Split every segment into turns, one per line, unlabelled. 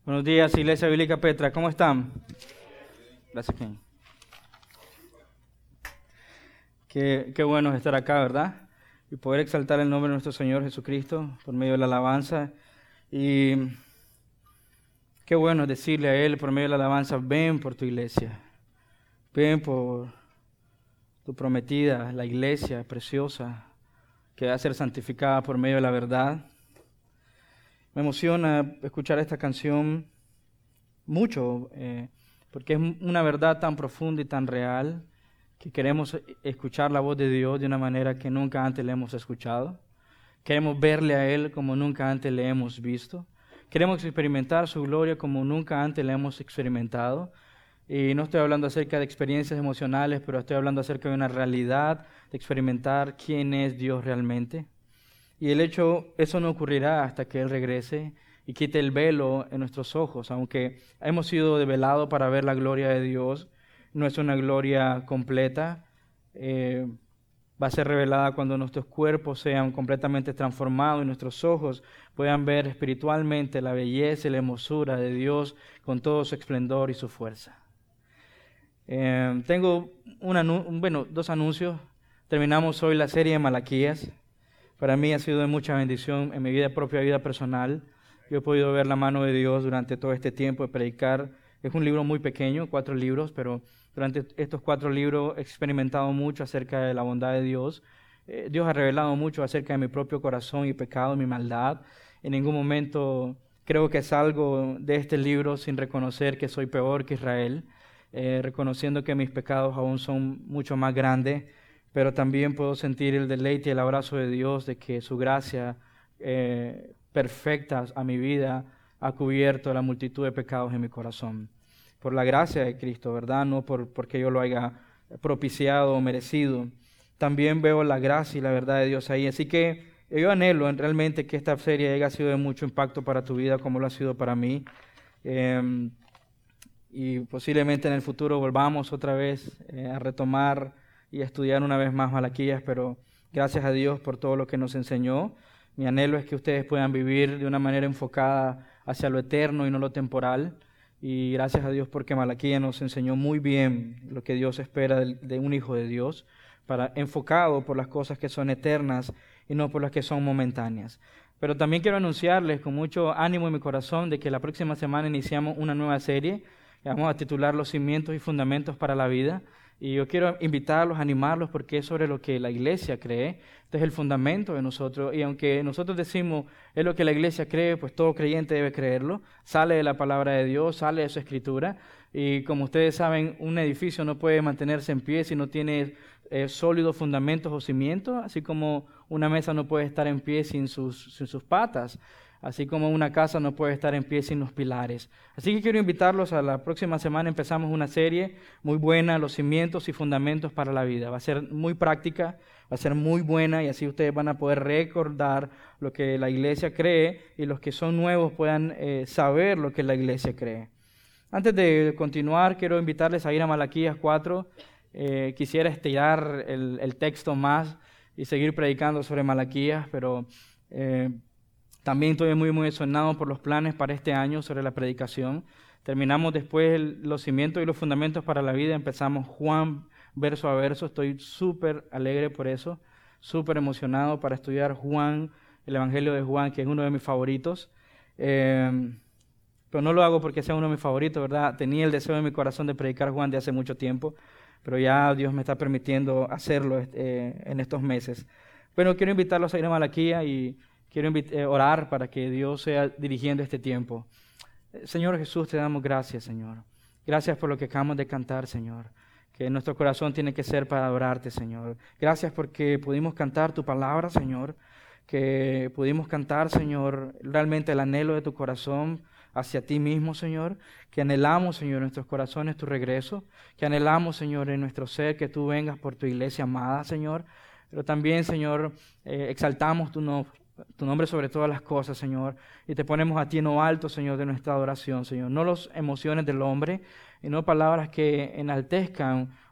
Buenos días, Iglesia Bíblica Petra. ¿Cómo están? Gracias, Ken. Qué bueno estar acá, ¿verdad? Y poder exaltar el nombre de nuestro Señor Jesucristo por medio de la alabanza. Y qué bueno decirle a Él por medio de la alabanza, ven por tu iglesia. Ven por tu prometida, la iglesia preciosa que va a ser santificada por medio de la verdad. Me emociona escuchar esta canción mucho, porque es una verdad tan profunda y tan real que queremos escuchar la voz de Dios de una manera que nunca antes le hemos escuchado. Queremos verle a Él como nunca antes le hemos visto. Queremos experimentar su gloria como nunca antes le hemos experimentado. Y no estoy hablando acerca de experiencias emocionales, pero estoy hablando acerca de una realidad, de experimentar quién es Dios realmente. Y eso no ocurrirá hasta que Él regrese y quite el velo en nuestros ojos. Aunque hemos sido develados para ver la gloria de Dios, no es una gloria completa. Va a ser revelada cuando nuestros cuerpos sean completamente transformados y nuestros ojos puedan ver espiritualmente la belleza y la hermosura de Dios con todo su esplendor y su fuerza. Tengo dos anuncios. Terminamos hoy la serie de Malaquías. Para mí ha sido de mucha bendición en mi propia vida personal. Yo he podido ver la mano de Dios durante todo este tiempo de predicar. Es un libro muy pequeño, 4 libros, pero durante estos 4 libros he experimentado mucho acerca de la bondad de Dios. Dios ha revelado mucho acerca de mi propio corazón y pecado, mi maldad. En ningún momento creo que salgo de este libro sin reconocer que soy peor que Israel, reconociendo que mis pecados aún son mucho más grandes, pero también puedo sentir el deleite y el abrazo de Dios de que su gracia perfecta a mi vida ha cubierto la multitud de pecados en mi corazón. Por la gracia de Cristo, ¿verdad? No porque yo lo haya propiciado o merecido. También veo la gracia y la verdad de Dios ahí. Así que yo anhelo realmente que esta serie haya sido de mucho impacto para tu vida como lo ha sido para mí. Y posiblemente en el futuro volvamos otra vez a retomar y a estudiar una vez más Malaquías, pero gracias a Dios por todo lo que nos enseñó. Mi anhelo es que ustedes puedan vivir de una manera enfocada hacia lo eterno y no lo temporal. Y gracias a Dios porque Malaquías nos enseñó muy bien lo que Dios espera de un hijo de Dios, enfocado por las cosas que son eternas y no por las que son momentáneas. Pero también quiero anunciarles con mucho ánimo en mi corazón de que la próxima semana iniciamos una nueva serie que vamos a titular Los cimientos y fundamentos para la vida. Y yo quiero invitarlos, animarlos, porque es sobre lo que la iglesia cree. Este es el fundamento de nosotros. Y aunque nosotros decimos es lo que la iglesia cree, pues todo creyente debe creerlo. Sale de la palabra de Dios, sale de su escritura. Y como ustedes saben, un edificio no puede mantenerse en pie si no tiene sólidos fundamentos o cimientos, así como una mesa no puede estar en pie sin sus patas. Así como una casa no puede estar en pie sin los pilares. Así que quiero invitarlos a la próxima semana. Empezamos una serie muy buena, Los cimientos y fundamentos para la vida. Va a ser muy práctica, va a ser muy buena y así ustedes van a poder recordar lo que la iglesia cree y los que son nuevos puedan saber lo que la iglesia cree. Antes de continuar, quiero invitarles a ir a Malaquías 4. Quisiera estirar el texto más y seguir predicando sobre Malaquías, pero también estoy muy emocionado por los planes para este año sobre la predicación. Terminamos después los cimientos y los fundamentos para la vida. Empezamos Juan verso a verso. Estoy súper alegre por eso, súper emocionado para estudiar Juan, el Evangelio de Juan, que es uno de mis favoritos. Pero no lo hago porque sea uno de mis favoritos, ¿verdad? Tenía el deseo en mi corazón de predicar Juan de hace mucho tiempo, pero ya Dios me está permitiendo hacerlo en estos meses. Pero quiero invitarlos a ir a Malaquías y quiero orar para que Dios sea dirigiendo este tiempo. Señor Jesús, te damos gracias, Señor. Gracias por lo que acabamos de cantar, Señor. Que nuestro corazón tiene que ser para adorarte, Señor. Gracias porque pudimos cantar tu palabra, Señor. Que pudimos cantar, Señor, realmente el anhelo de tu corazón hacia ti mismo, Señor. Que anhelamos, Señor, en nuestros corazones tu regreso. Que anhelamos, Señor, en nuestro ser que tú vengas por tu iglesia amada, Señor. Pero también, Señor, exaltamos tu nombre sobre todas las cosas, Señor, y te ponemos a ti en lo alto, Señor, de nuestra adoración, Señor. No las emociones del hombre, y no palabras que enaltezcan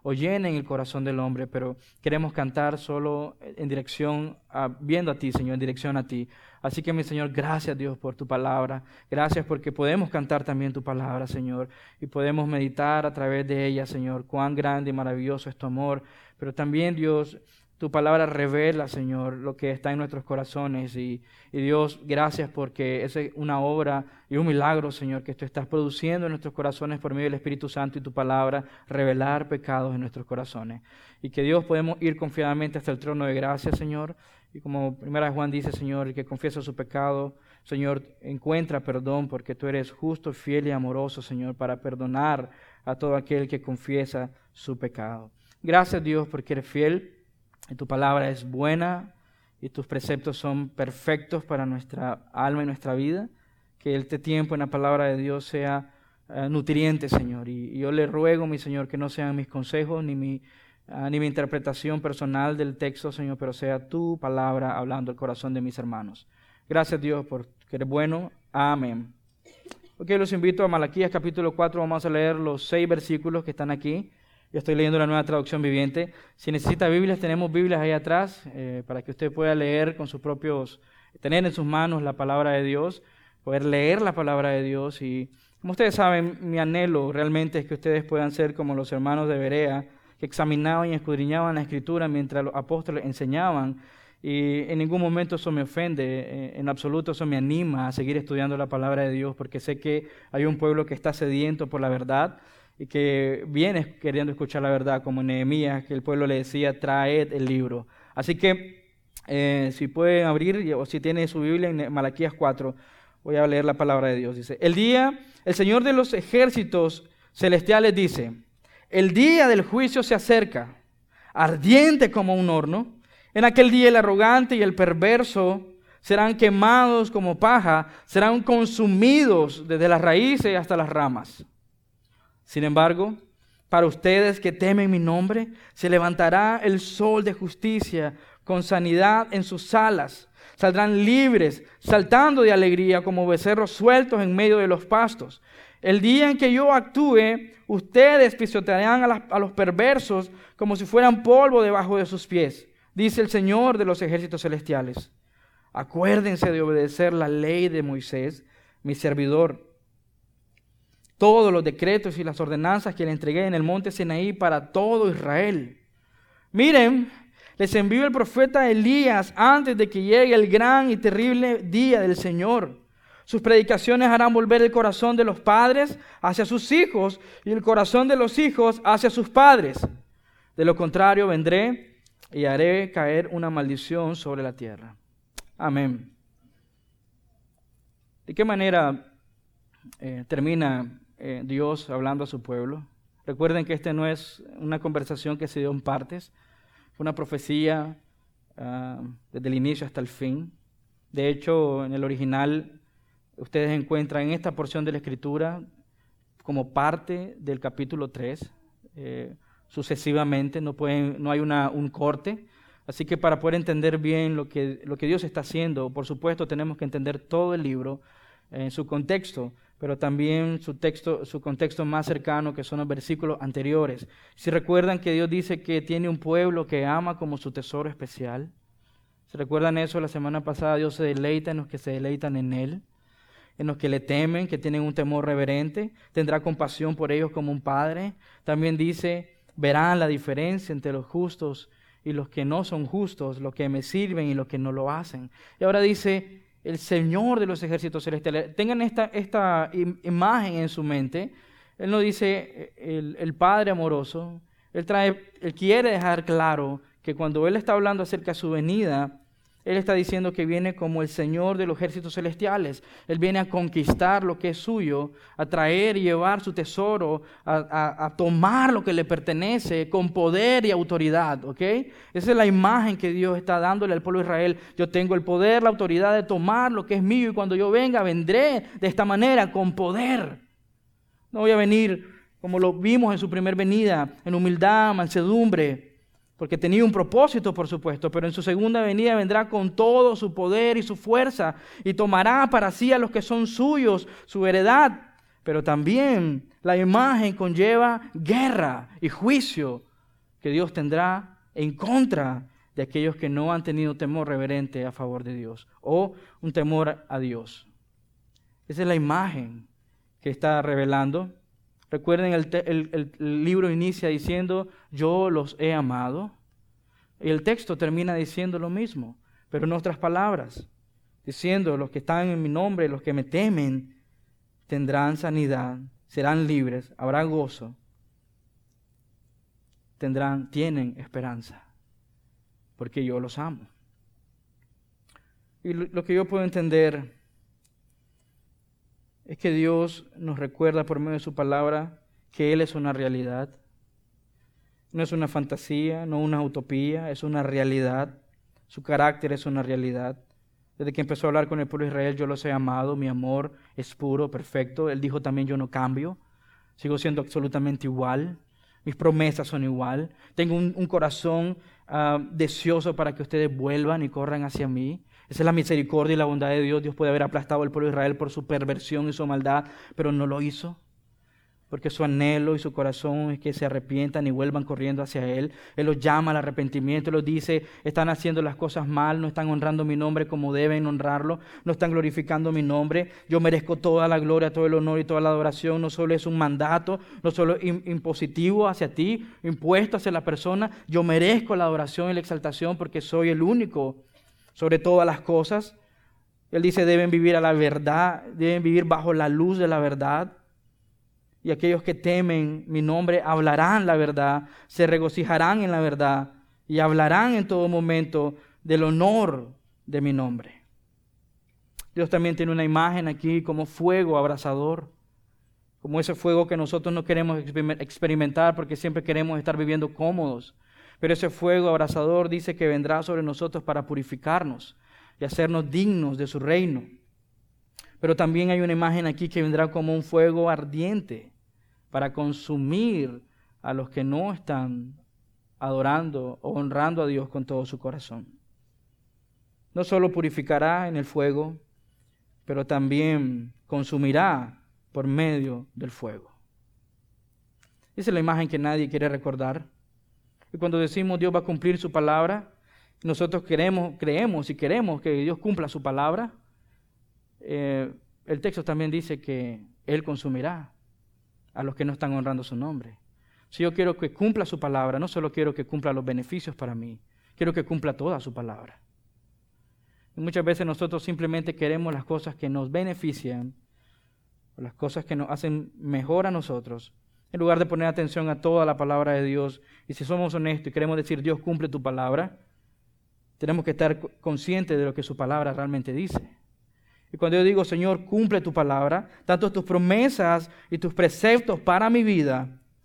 o llenen el corazón del hombre, pero queremos cantar solo en dirección, viendo a ti, Señor, en dirección a ti. Así que, mi Señor, gracias, Dios, por tu palabra. Gracias porque podemos cantar también tu palabra, Señor, y podemos meditar a través de ella, Señor, cuán grande y maravilloso es tu amor. Pero también, Dios, tu palabra revela, Señor, lo que está en nuestros corazones. Y Dios, gracias porque es una obra y un milagro, Señor, que tú estás produciendo en nuestros corazones por medio del Espíritu Santo y tu palabra, revelar pecados en nuestros corazones. Y que Dios podemos ir confiadamente hasta el trono de gracia, Señor. Y como 1 Juan dice, Señor, el que confiesa su pecado, Señor, encuentra perdón porque tú eres justo, fiel y amoroso, Señor, para perdonar a todo aquel que confiesa su pecado. Gracias, Dios, porque eres fiel. Y tu palabra es buena y tus preceptos son perfectos para nuestra alma y nuestra vida. Que este tiempo en la palabra de Dios sea nutriente, Señor. Y yo le ruego, mi Señor, que no sean mis consejos ni mi interpretación personal del texto, Señor, pero sea tu palabra hablando al corazón de mis hermanos. Gracias, Dios, porque eres bueno. Amén. Ok, los invito a Malaquías capítulo 4. Vamos a leer los 6 versículos que están aquí. Yo estoy leyendo la Nueva Traducción Viviente. Si necesita Biblias, tenemos Biblias ahí atrás para que usted pueda leer con sus propios, tener en sus manos la palabra de Dios, poder leer la palabra de Dios. Y como ustedes saben, mi anhelo realmente es que ustedes puedan ser como los hermanos de Berea, que examinaban y escudriñaban la Escritura mientras los apóstoles enseñaban. Y en ningún momento eso me ofende, en absoluto eso me anima a seguir estudiando la palabra de Dios, porque sé que hay un pueblo que está sediento por la verdad, y que viene queriendo escuchar la verdad, como Nehemías, que el pueblo le decía, traed el libro. Así que, si pueden abrir, o si tiene su Biblia en Malaquías 4, voy a leer la palabra de Dios. Dice, el Señor de los ejércitos celestiales dice, el día del juicio se acerca, ardiente como un horno. En aquel día el arrogante y el perverso serán quemados como paja, serán consumidos desde las raíces hasta las ramas. Sin embargo, para ustedes que temen mi nombre, se levantará el sol de justicia con sanidad en sus alas. Saldrán libres, saltando de alegría como becerros sueltos en medio de los pastos. El día en que yo actúe, ustedes pisotearán a los perversos como si fueran polvo debajo de sus pies, dice el Señor de los ejércitos celestiales. Acuérdense de obedecer la ley de Moisés, mi servidor, todos los decretos y las ordenanzas que le entregué en el monte Sinaí para todo Israel. Miren, les envío el profeta Elías antes de que llegue el gran y terrible día del Señor. Sus predicaciones harán volver el corazón de los padres hacia sus hijos y el corazón de los hijos hacia sus padres. De lo contrario, vendré y haré caer una maldición sobre la tierra. Amén. ¿De qué manera termina Dios hablando a su pueblo? Recuerden que esta no es una conversación que se dio en partes, fue una profecía desde el inicio hasta el fin. De hecho, en el original, ustedes encuentran en esta porción de la Escritura como parte del capítulo 3, sucesivamente, no hay un corte. Así que para poder entender bien lo que Dios está haciendo, por supuesto tenemos que entender todo el libro en su contexto, pero también su contexto más cercano, que son los versículos anteriores. Si recuerdan que Dios dice que tiene un pueblo que ama como su tesoro especial. ¿Se recuerdan eso? La semana pasada Dios se deleita en los que se deleitan en Él, en los que le temen, que tienen un temor reverente. Tendrá compasión por ellos como un padre. También dice, verán la diferencia entre los justos y los que no son justos, los que me sirven y los que no lo hacen. Y ahora dice, el Señor de los ejércitos celestiales. Tengan esta imagen en su mente. Él no dice el Padre amoroso. Él quiere dejar claro que cuando Él está hablando acerca de su venida, Él está diciendo que viene como el Señor de los ejércitos celestiales. Él viene a conquistar lo que es suyo, a traer y llevar su tesoro, a tomar lo que le pertenece con poder y autoridad, ¿ok? Esa es la imagen que Dios está dándole al pueblo de Israel. Yo tengo el poder, la autoridad de tomar lo que es mío y cuando yo venga, vendré de esta manera, con poder. No voy a venir como lo vimos en su primer venida, en humildad, mansedumbre, porque tenía un propósito, por supuesto, pero en su segunda venida vendrá con todo su poder y su fuerza y tomará para sí a los que son suyos, su heredad. Pero también la imagen conlleva guerra y juicio que Dios tendrá en contra de aquellos que no han tenido temor reverente a favor de Dios o un temor a Dios. Esa es la imagen que está revelando. Recuerden, el libro inicia diciendo, yo los he amado. Y el texto termina diciendo lo mismo, pero en otras palabras, diciendo, los que están en mi nombre, los que me temen, tendrán sanidad, serán libres, habrá gozo, tienen esperanza, porque yo los amo. Y lo que yo puedo entender es que Dios nos recuerda por medio de su palabra que Él es una realidad. No es una fantasía, no una utopía, es una realidad. Su carácter es una realidad. Desde que empezó a hablar con el pueblo de Israel, yo los he amado, mi amor es puro, perfecto. Él dijo también, yo no cambio, sigo siendo absolutamente igual. Mis promesas son igual. Tengo un corazón deseoso para que ustedes vuelvan y corran hacia mí. Esa es la misericordia y la bondad de Dios. Dios puede haber aplastado al pueblo de Israel por su perversión y su maldad, pero no lo hizo. Porque su anhelo y su corazón es que se arrepientan y vuelvan corriendo hacia Él. Él los llama al arrepentimiento, Él los dice, están haciendo las cosas mal, no están honrando mi nombre como deben honrarlo, no están glorificando mi nombre. Yo merezco toda la gloria, todo el honor y toda la adoración. No solo es un mandato, no solo impositivo hacia ti, impuesto hacia la persona. Yo merezco la adoración y la exaltación porque soy el único sobre todas las cosas. Él dice, deben vivir a la verdad, deben vivir bajo la luz de la verdad. Y aquellos que temen mi nombre hablarán la verdad, se regocijarán en la verdad y hablarán en todo momento del honor de mi nombre. Dios también tiene una imagen aquí como fuego abrasador, como ese fuego que nosotros no queremos experimentar porque siempre queremos estar viviendo cómodos. Pero ese fuego abrasador dice que vendrá sobre nosotros para purificarnos y hacernos dignos de su reino. Pero también hay una imagen aquí que vendrá como un fuego ardiente para consumir a los que no están adorando o honrando a Dios con todo su corazón. No solo purificará en el fuego, pero también consumirá por medio del fuego. Esa es la imagen que nadie quiere recordar. Y cuando decimos Dios va a cumplir su palabra, nosotros creemos y queremos que Dios cumpla su palabra. El texto también dice que Él consumirá a los que no están honrando su nombre. Si yo quiero que cumpla su palabra, no solo quiero que cumpla los beneficios para mí, quiero que cumpla toda su palabra. Y muchas veces nosotros simplemente queremos las cosas que nos benefician, o las cosas que nos hacen mejor a nosotros, en lugar de poner atención a toda la palabra de Dios. Y si somos honestos y queremos decir Dios cumple tu palabra, tenemos que estar conscientes de lo que su palabra realmente dice. Y cuando yo digo, Señor, cumple tu palabra, tanto tus promesas y tus preceptos para mi vida,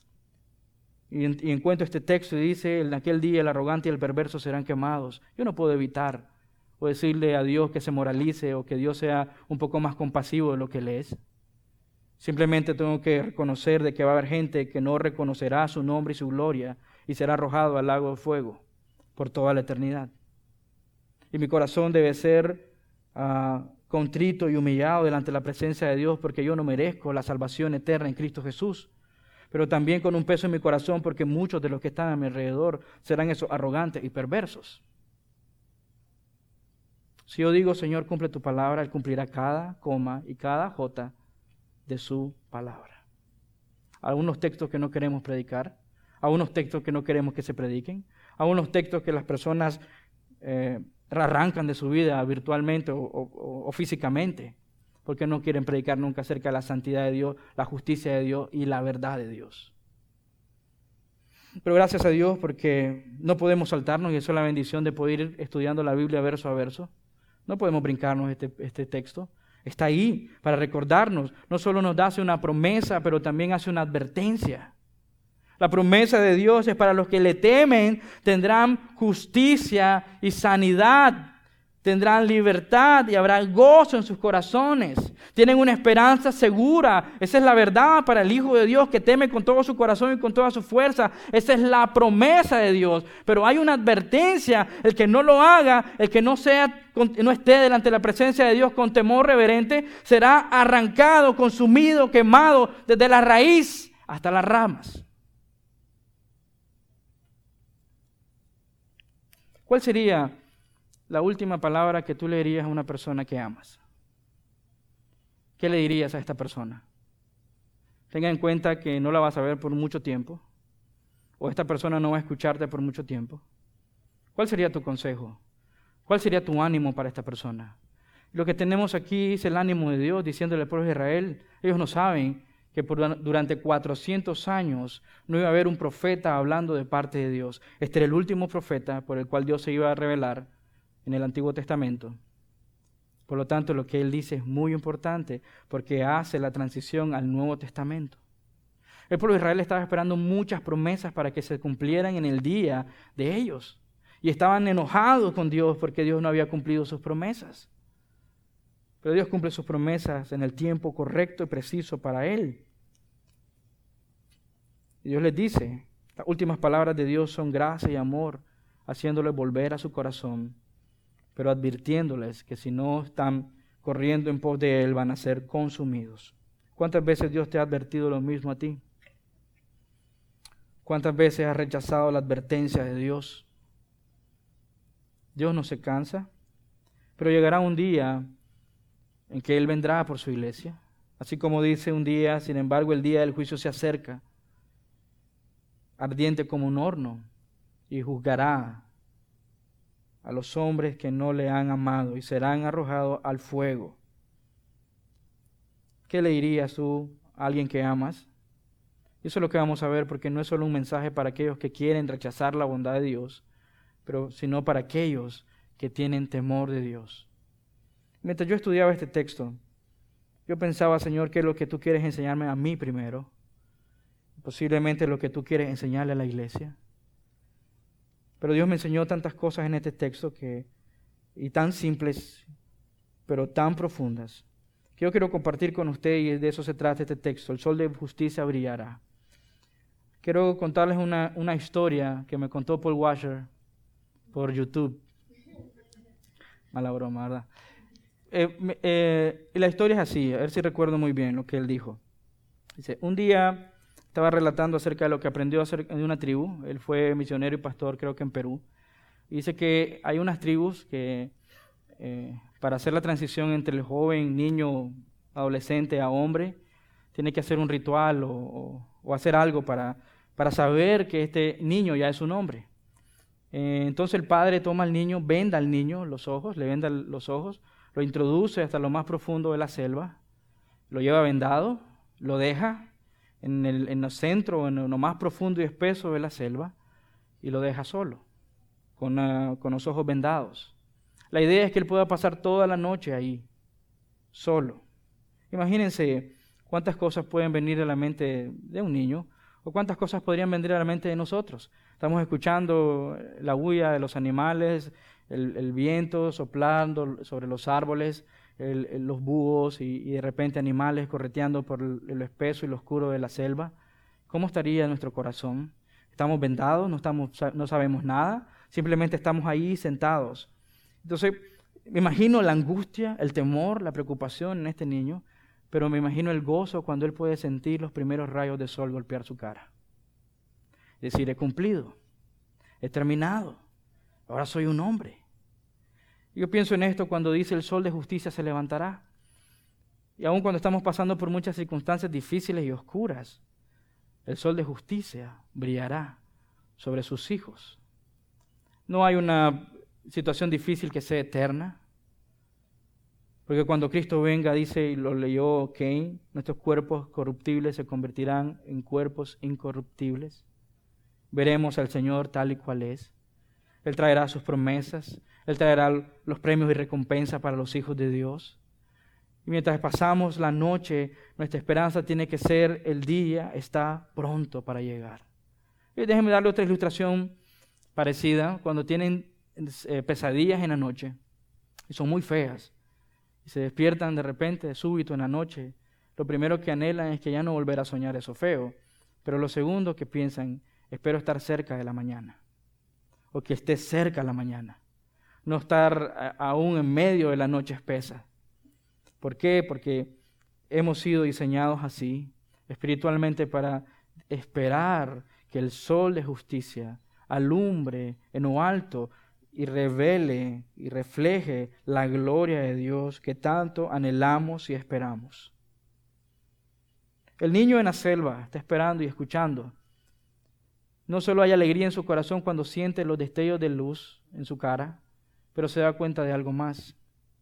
y encuentro este texto y dice, en aquel día el arrogante y el perverso serán quemados. Yo no puedo evitar o decirle a Dios que se moralice o que Dios sea un poco más compasivo de lo que Él es. Simplemente tengo que reconocer de que va a haber gente que no reconocerá su nombre y su gloria y será arrojado al lago de fuego por toda la eternidad. Y mi corazón debe ser contrito y humillado delante de la presencia de Dios porque yo no merezco la salvación eterna en Cristo Jesús, pero también con un peso en mi corazón porque muchos de los que están a mi alrededor serán esos arrogantes y perversos. Si yo digo, Señor, cumple tu palabra, Él cumplirá cada coma y cada jota de su palabra. Algunos textos que no queremos predicar, algunos textos que no queremos que se prediquen, algunos textos que las personas arrancan de su vida virtualmente o físicamente, porque no quieren predicar nunca acerca de la santidad de Dios, la justicia de Dios y la verdad de Dios. Pero gracias a Dios porque no podemos saltarnos, y eso es la bendición de poder ir estudiando la Biblia verso a verso. No podemos brincarnos este texto. Está ahí para recordarnos. No solo nos hace una promesa, pero también hace una advertencia. La promesa de Dios es para los que le temen, tendrán justicia y sanidad, tendrán libertad y habrá gozo en sus corazones. Tienen una esperanza segura. Esa es la verdad para el Hijo de Dios que teme con todo su corazón y con toda su fuerza. Esa es la promesa de Dios. Pero hay una advertencia. El que no lo haga, el que no esté delante de la presencia de Dios con temor reverente, será arrancado, consumido, quemado desde la raíz hasta las ramas. ¿Cuál sería la última palabra que tú le dirías a una persona que amas? ¿Qué le dirías a esta persona? Tenga en cuenta que no la vas a ver por mucho tiempo, o esta persona no va a escucharte por mucho tiempo. ¿Cuál sería tu consejo? ¿Cuál sería tu ánimo para esta persona? Lo que tenemos aquí es el ánimo de Dios diciéndole al pueblo de Israel. Ellos no saben que durante 400 años no iba a haber un profeta hablando de parte de Dios. Este era el último profeta por el cual Dios se iba a revelar en el Antiguo Testamento. Por lo tanto, lo que él dice es muy importante porque hace la transición al Nuevo Testamento. El pueblo de Israel estaba esperando muchas promesas para que se cumplieran en el día de ellos. Y estaban enojados con Dios porque Dios no había cumplido sus promesas. Pero Dios cumple sus promesas en el tiempo correcto y preciso para Él. Y Dios les dice, las últimas palabras de Dios son gracia y amor, haciéndoles volver a su corazón, pero advirtiéndoles que si no están corriendo en pos de Él, van a ser consumidos. ¿Cuántas veces Dios te ha advertido lo mismo a ti? ¿Cuántas veces has rechazado la advertencia de Dios? Dios no se cansa, pero llegará un día en que Él vendrá por su iglesia. Así como dice un día, sin embargo, el día del juicio se acerca, ardiente como un horno, y juzgará a los hombres que no le han amado y serán arrojados al fuego. ¿Qué le dirías tú a alguien que amas? Eso es lo que vamos a ver, porque no es solo un mensaje para aquellos que quieren rechazar la bondad de Dios, pero sino para aquellos que tienen temor de Dios. Mientras yo estudiaba este texto, yo pensaba, Señor, ¿qué es lo que tú quieres enseñarme a mí primero? Posiblemente lo que tú quieres enseñarle a la iglesia. Pero Dios me enseñó tantas cosas en este texto y tan simples, pero tan profundas, que yo quiero compartir con usted, y de eso se trata este texto. El sol de justicia brillará. Quiero contarles una historia que me contó Paul Washer por YouTube. Mala broma, ¿verdad? Y la historia es así, a ver si recuerdo muy bien lo que él dijo. Dice, un día estaba relatando acerca de lo que aprendió a hacer en una tribu. Él fue misionero y pastor, creo que en Perú. Y dice que hay unas tribus que para hacer la transición entre el joven, niño, adolescente a hombre, tiene que hacer un ritual o hacer algo para saber que este niño ya es un hombre. Entonces el padre toma al niño, venda al niño los ojos, le venda los ojos, lo introduce hasta lo más profundo de la selva, lo lleva vendado, lo deja en el centro, en lo más profundo y espeso de la selva, y lo deja solo, con los ojos vendados. La idea es que él pueda pasar toda la noche ahí, solo. Imagínense cuántas cosas pueden venir a la mente de un niño, o cuántas cosas podrían venir a la mente de nosotros. Estamos escuchando la bulla de los animales, el viento soplando sobre los árboles, los búhos y de repente animales correteando por lo espeso y lo oscuro de la selva. ¿Cómo estaría nuestro corazón? Estamos vendados, no sabemos nada, simplemente estamos ahí sentados. Entonces, me imagino la angustia, el temor, la preocupación en este niño, pero me imagino el gozo cuando él puede sentir los primeros rayos de sol golpear su cara. Es decir, he cumplido, he terminado, ahora soy un hombre. Yo pienso en esto cuando dice el sol de justicia se levantará. Y aun cuando estamos pasando por muchas circunstancias difíciles y oscuras, el sol de justicia brillará sobre sus hijos. No hay una situación difícil que sea eterna, porque cuando Cristo venga, dice, y lo leyó Cain, nuestros cuerpos corruptibles se convertirán en cuerpos incorruptibles. Veremos al Señor tal y cual es. Él traerá sus promesas, Él traerá los premios y recompensas para los hijos de Dios. Y mientras pasamos la noche, nuestra esperanza tiene que ser el día está pronto para llegar. Y déjenme darle otra ilustración parecida. Cuando tienen pesadillas en la noche, y son muy feas, y se despiertan de repente, de súbito en la noche, lo primero que anhelan es que ya no volver a soñar eso feo. Pero lo segundo que piensan, espero estar cerca de la mañana, o que esté cerca la mañana, no estar aún en medio de la noche espesa. ¿Por qué? Porque hemos sido diseñados así, espiritualmente, para esperar que el sol de justicia alumbre en lo alto y revele y refleje la gloria de Dios que tanto anhelamos y esperamos. El niño en la selva está esperando y escuchando. No solo hay alegría en su corazón cuando siente los destellos de luz en su cara, pero se da cuenta de algo más.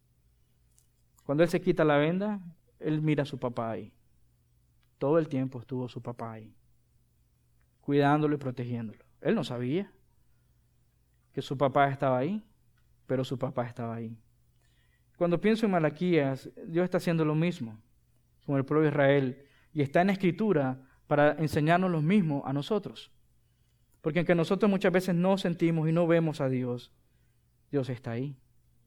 Cuando él se quita la venda, él mira a su papá ahí. Todo el tiempo estuvo su papá ahí, cuidándolo y protegiéndolo. Él no sabía que su papá estaba ahí, pero su papá estaba ahí. Cuando pienso en Malaquías, Dios está haciendo lo mismo con el pueblo de Israel y está en la Escritura para enseñarnos lo mismo a nosotros. Porque aunque nosotros muchas veces no sentimos y no vemos a Dios, Dios está ahí.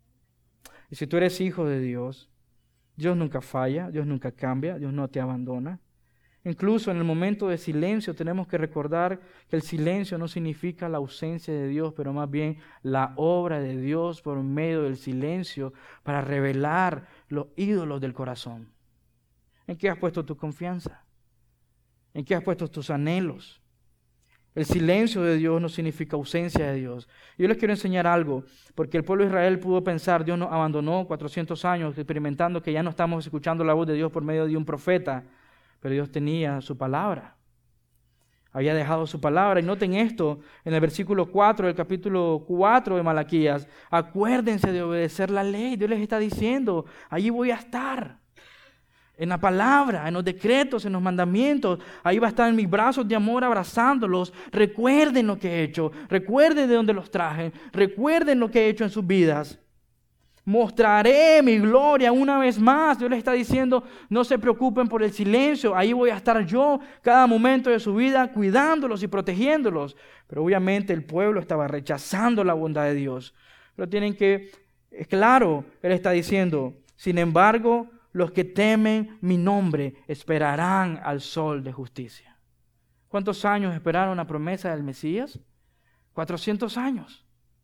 Y si tú eres hijo de Dios, Dios nunca falla, Dios nunca cambia, Dios no te abandona. Incluso en el momento de silencio tenemos que recordar que el silencio no significa la ausencia de Dios, pero más bien la obra de Dios por medio del silencio para revelar los ídolos del corazón. ¿En qué has puesto tu confianza? ¿En qué has puesto tus anhelos? El silencio de Dios no significa ausencia de Dios. Yo les quiero enseñar algo, porque el pueblo de Israel pudo pensar, Dios nos abandonó 400 años experimentando que ya no estamos escuchando la voz de Dios por medio de un profeta, pero Dios tenía su palabra. Había dejado su palabra. Y noten esto en el versículo 4 del capítulo 4 de Malaquías. Acuérdense de obedecer la ley. Dios les está diciendo, allí voy a estar. En la palabra, en los decretos, en los mandamientos. Ahí va a estar en mis brazos de amor abrazándolos. Recuerden lo que he hecho. Recuerden de dónde los traje. Recuerden lo que he hecho en sus vidas. Mostraré mi gloria una vez más. Dios les está diciendo, no se preocupen por el silencio. Ahí voy a estar yo cada momento de su vida cuidándolos y protegiéndolos. Pero obviamente el pueblo estaba rechazando la bondad de Dios. Pero es claro, Él está diciendo, sin embargo, los que temen mi nombre esperarán al sol de justicia. ¿Cuántos años esperaron la promesa del Mesías? 400 años.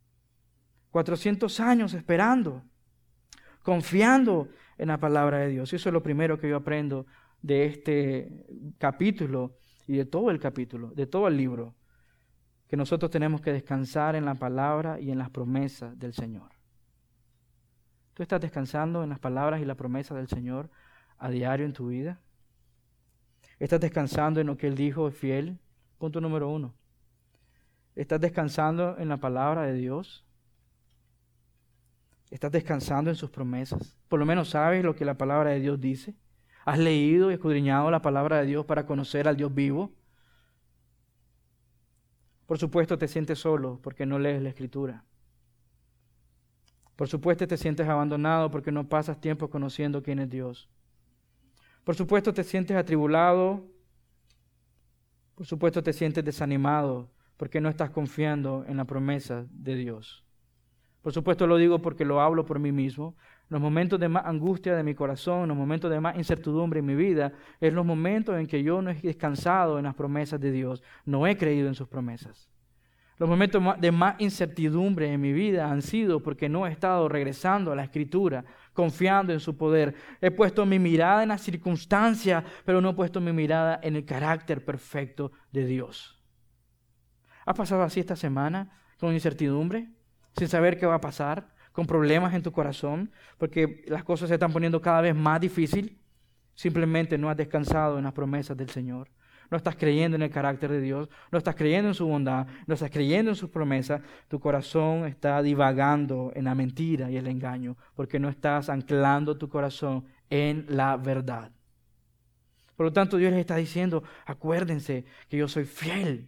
400 años esperando, confiando en la palabra de Dios. Y eso es lo primero que yo aprendo de este capítulo y de todo el capítulo, de todo el libro, que nosotros tenemos que descansar en la palabra y en las promesas del Señor. ¿Tú estás descansando en las palabras y las promesas del Señor a diario en tu vida? ¿Estás descansando en lo que Él dijo es fiel? Punto número 1. ¿Estás descansando en la palabra de Dios? ¿Estás descansando en sus promesas? Por lo menos sabes lo que la palabra de Dios dice. ¿Has leído y escudriñado la palabra de Dios para conocer al Dios vivo? Por supuesto te sientes solo porque no lees la Escritura. Por supuesto te sientes abandonado porque no pasas tiempo conociendo quién es Dios. Por supuesto te sientes atribulado. Por supuesto te sientes desanimado porque no estás confiando en la promesa de Dios. Por supuesto lo digo porque lo hablo por mí mismo. Los momentos de más angustia de mi corazón, los momentos de más incertidumbre en mi vida, es los momentos en que yo no he descansado en las promesas de Dios. No he creído en sus promesas. Los momentos de más incertidumbre en mi vida han sido porque no he estado regresando a la Escritura, confiando en su poder. He puesto mi mirada en las circunstancias, pero no he puesto mi mirada en el carácter perfecto de Dios. ¿Has pasado así esta semana con incertidumbre, sin saber qué va a pasar, con problemas en tu corazón, porque las cosas se están poniendo cada vez más difíciles? Simplemente no has descansado en las promesas del Señor. No estás creyendo en el carácter de Dios, no estás creyendo en su bondad, no estás creyendo en sus promesas. Tu corazón está divagando en la mentira y el engaño, porque no estás anclando tu corazón en la verdad. Por lo tanto, Dios les está diciendo, acuérdense que yo soy fiel.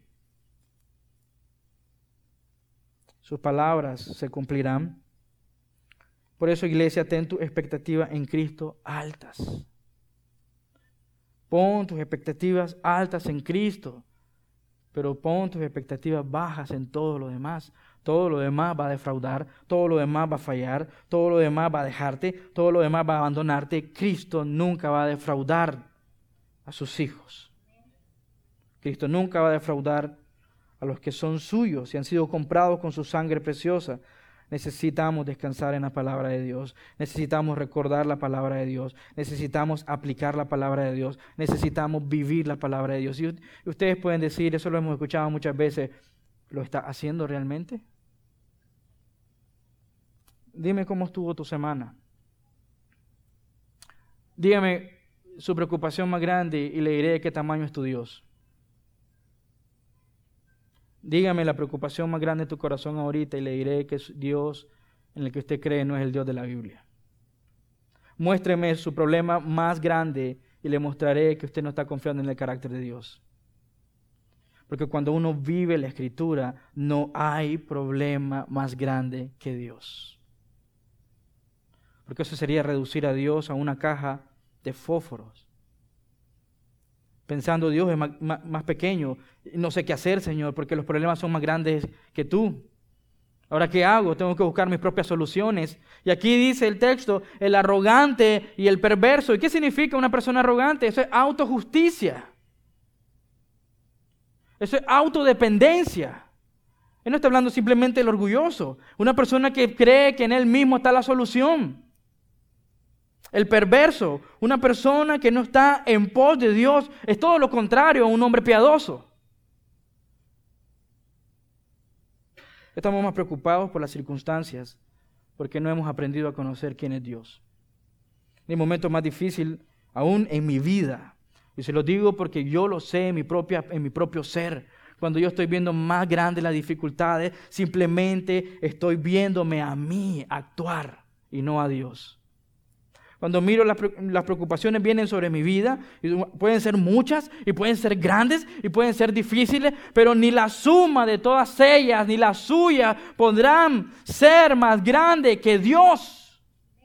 Sus palabras se cumplirán. Por eso, iglesia, ten tu expectativa en Cristo altas. Pon tus expectativas altas en Cristo, pero pon tus expectativas bajas en todo lo demás. Todo lo demás va a defraudar, todo lo demás va a fallar, todo lo demás va a dejarte, todo lo demás va a abandonarte. Cristo nunca va a defraudar a sus hijos. Cristo nunca va a defraudar a los que son suyos y han sido comprados con su sangre preciosa. Necesitamos descansar en la palabra de Dios. Necesitamos recordar la palabra de Dios. Necesitamos aplicar la palabra de Dios. Necesitamos vivir la palabra de Dios. Y ustedes pueden decir, eso lo hemos escuchado muchas veces, ¿lo está haciendo realmente? Dime cómo estuvo tu semana. Dígame su preocupación más grande y le diré de qué tamaño es tu Dios. Dígame la preocupación más grande de tu corazón ahorita y le diré que Dios en el que usted cree no es el Dios de la Biblia. Muéstreme su problema más grande y le mostraré que usted no está confiando en el carácter de Dios. Porque cuando uno vive la Escritura, no hay problema más grande que Dios. Porque eso sería reducir a Dios a una caja de fósforos. Pensando, Dios es más pequeño, no sé qué hacer, Señor, porque los problemas son más grandes que tú. Ahora, ¿qué hago? Tengo que buscar mis propias soluciones. Y aquí dice el texto, el arrogante y el perverso. ¿Y qué significa una persona arrogante? Eso es autojusticia. Eso es autodependencia. Él no está hablando simplemente del orgulloso. Una persona que cree que en él mismo está la solución. El perverso, una persona que no está en pos de Dios, es todo lo contrario a un hombre piadoso. Estamos más preocupados por las circunstancias porque no hemos aprendido a conocer quién es Dios. En el momento más difícil aún en mi vida, y se lo digo porque yo lo sé en mi propio ser, cuando yo estoy viendo más grandes las dificultades, simplemente estoy viéndome a mí actuar y no a Dios. Cuando miro las preocupaciones vienen sobre mi vida, y pueden ser muchas, y pueden ser grandes, y pueden ser difíciles, pero ni la suma de todas ellas, ni la suya, podrán ser más grande que Dios.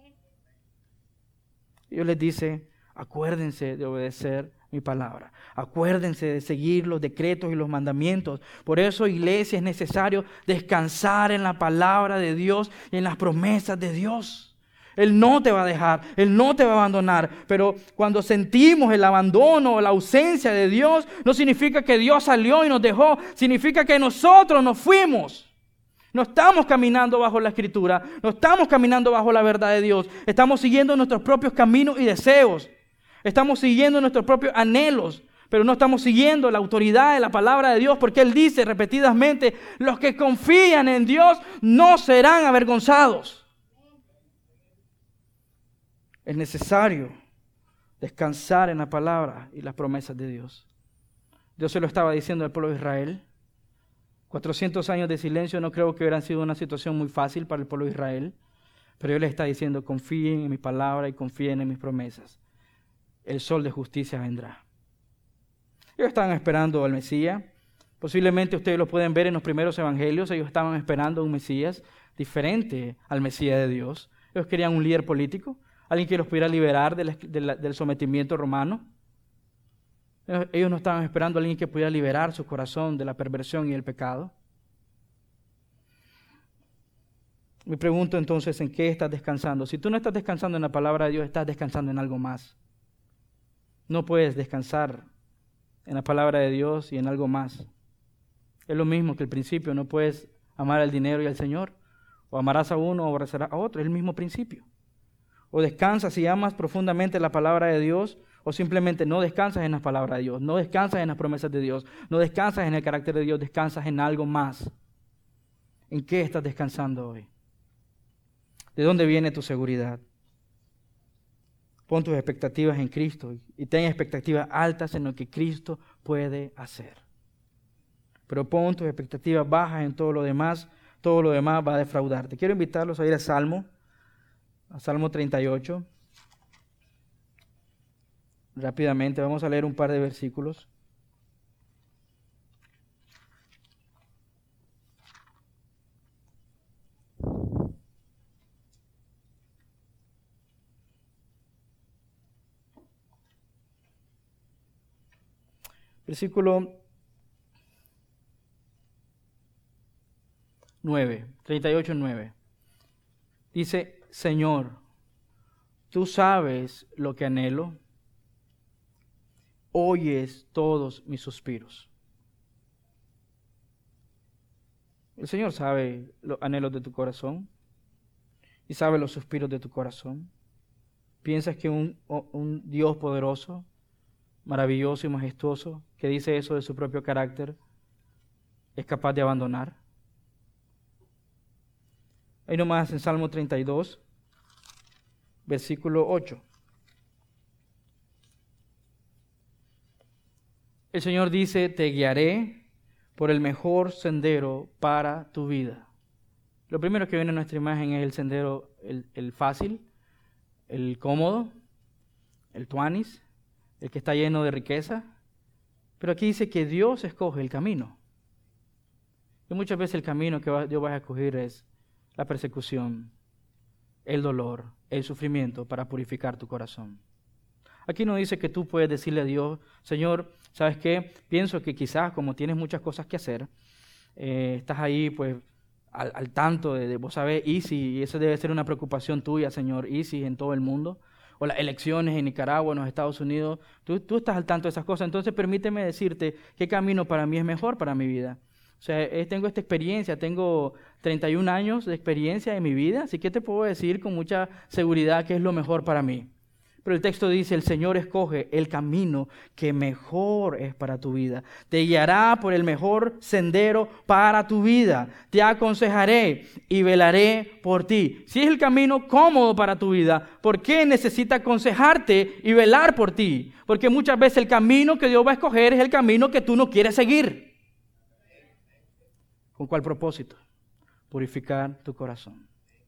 Dios les dice, acuérdense de obedecer mi palabra. Acuérdense de seguir los decretos y los mandamientos. Por eso, iglesia, es necesario descansar en la palabra de Dios y en las promesas de Dios. Él no te va a dejar, Él no te va a abandonar, pero cuando sentimos el abandono o la ausencia de Dios, no significa que Dios salió y nos dejó, significa que nosotros nos fuimos. No estamos caminando bajo la Escritura, no estamos caminando bajo la verdad de Dios, estamos siguiendo nuestros propios caminos y deseos, estamos siguiendo nuestros propios anhelos, pero no estamos siguiendo la autoridad de la palabra de Dios, porque Él dice repetidamente, los que confían en Dios no serán avergonzados. Es necesario descansar en la palabra y las promesas de Dios. Dios se lo estaba diciendo al pueblo de Israel. 400 años de silencio no creo que hubieran sido una situación muy fácil para el pueblo de Israel, pero Dios les está diciendo, confíen en mi palabra y confíen en mis promesas. El sol de justicia vendrá. Ellos estaban esperando al Mesías. Posiblemente ustedes lo pueden ver en los primeros evangelios. Ellos estaban esperando un Mesías diferente al Mesías de Dios. Ellos querían un líder político, alguien que los pudiera liberar del sometimiento romano. Ellos no estaban esperando a alguien que pudiera liberar su corazón de la perversión y el pecado. Me pregunto entonces, ¿en qué estás descansando? Si tú no estás descansando en la palabra de Dios, estás descansando en algo más. No puedes descansar en la palabra de Dios y en algo más. Es lo mismo que el principio, no puedes amar al dinero y al Señor. O amarás a uno o aborrecerás a otro, es el mismo principio. O descansas y amas profundamente la palabra de Dios, o simplemente no descansas en la palabra de Dios, no descansas en las promesas de Dios, no descansas en el carácter de Dios, descansas en algo más. ¿En qué estás descansando hoy? ¿De dónde viene tu seguridad? Pon tus expectativas en Cristo y ten expectativas altas en lo que Cristo puede hacer. Pero pon tus expectativas bajas en todo lo demás va a defraudarte. Quiero invitarlos a ir a Salmo 38. Rápidamente, vamos a leer un par de versículos. Versículo 9, 38:9. Dice, Señor, tú sabes lo que anhelo, oyes todos mis suspiros. El Señor sabe los anhelos de tu corazón y sabe los suspiros de tu corazón. ¿Piensas que un Dios poderoso, maravilloso y majestuoso, que dice eso de su propio carácter, es capaz de abandonar? Ahí nomás en Salmo 32, versículo 8. El Señor dice, te guiaré por el mejor sendero para tu vida. Lo primero que viene a nuestra imagen es el sendero, el fácil, el cómodo, el tuanis, el que está lleno de riqueza. Pero aquí dice que Dios escoge el camino. Y muchas veces el camino que Dios va a escoger es la persecución, el dolor, el sufrimiento para purificar tu corazón. Aquí no dice que tú puedes decirle a Dios, Señor, ¿sabes qué? Pienso que quizás como tienes muchas cosas que hacer, estás ahí pues al tanto de vos sabés, y eso debe ser una preocupación tuya, Señor, ISIS en todo el mundo, o las elecciones en Nicaragua, en los Estados Unidos, tú estás al tanto de esas cosas, entonces permíteme decirte qué camino para mí es mejor para mi vida. O sea, tengo esta experiencia, tengo 31 años de experiencia en mi vida, así que te puedo decir con mucha seguridad qué es lo mejor para mí. Pero el texto dice, el Señor escoge el camino que mejor es para tu vida. Te guiará por el mejor sendero para tu vida. Te aconsejaré y velaré por ti. Si es el camino cómodo para tu vida, ¿por qué necesita aconsejarte y velar por ti? Porque muchas veces el camino que Dios va a escoger es el camino que tú no quieres seguir. ¿Con cuál propósito? Purificar tu corazón.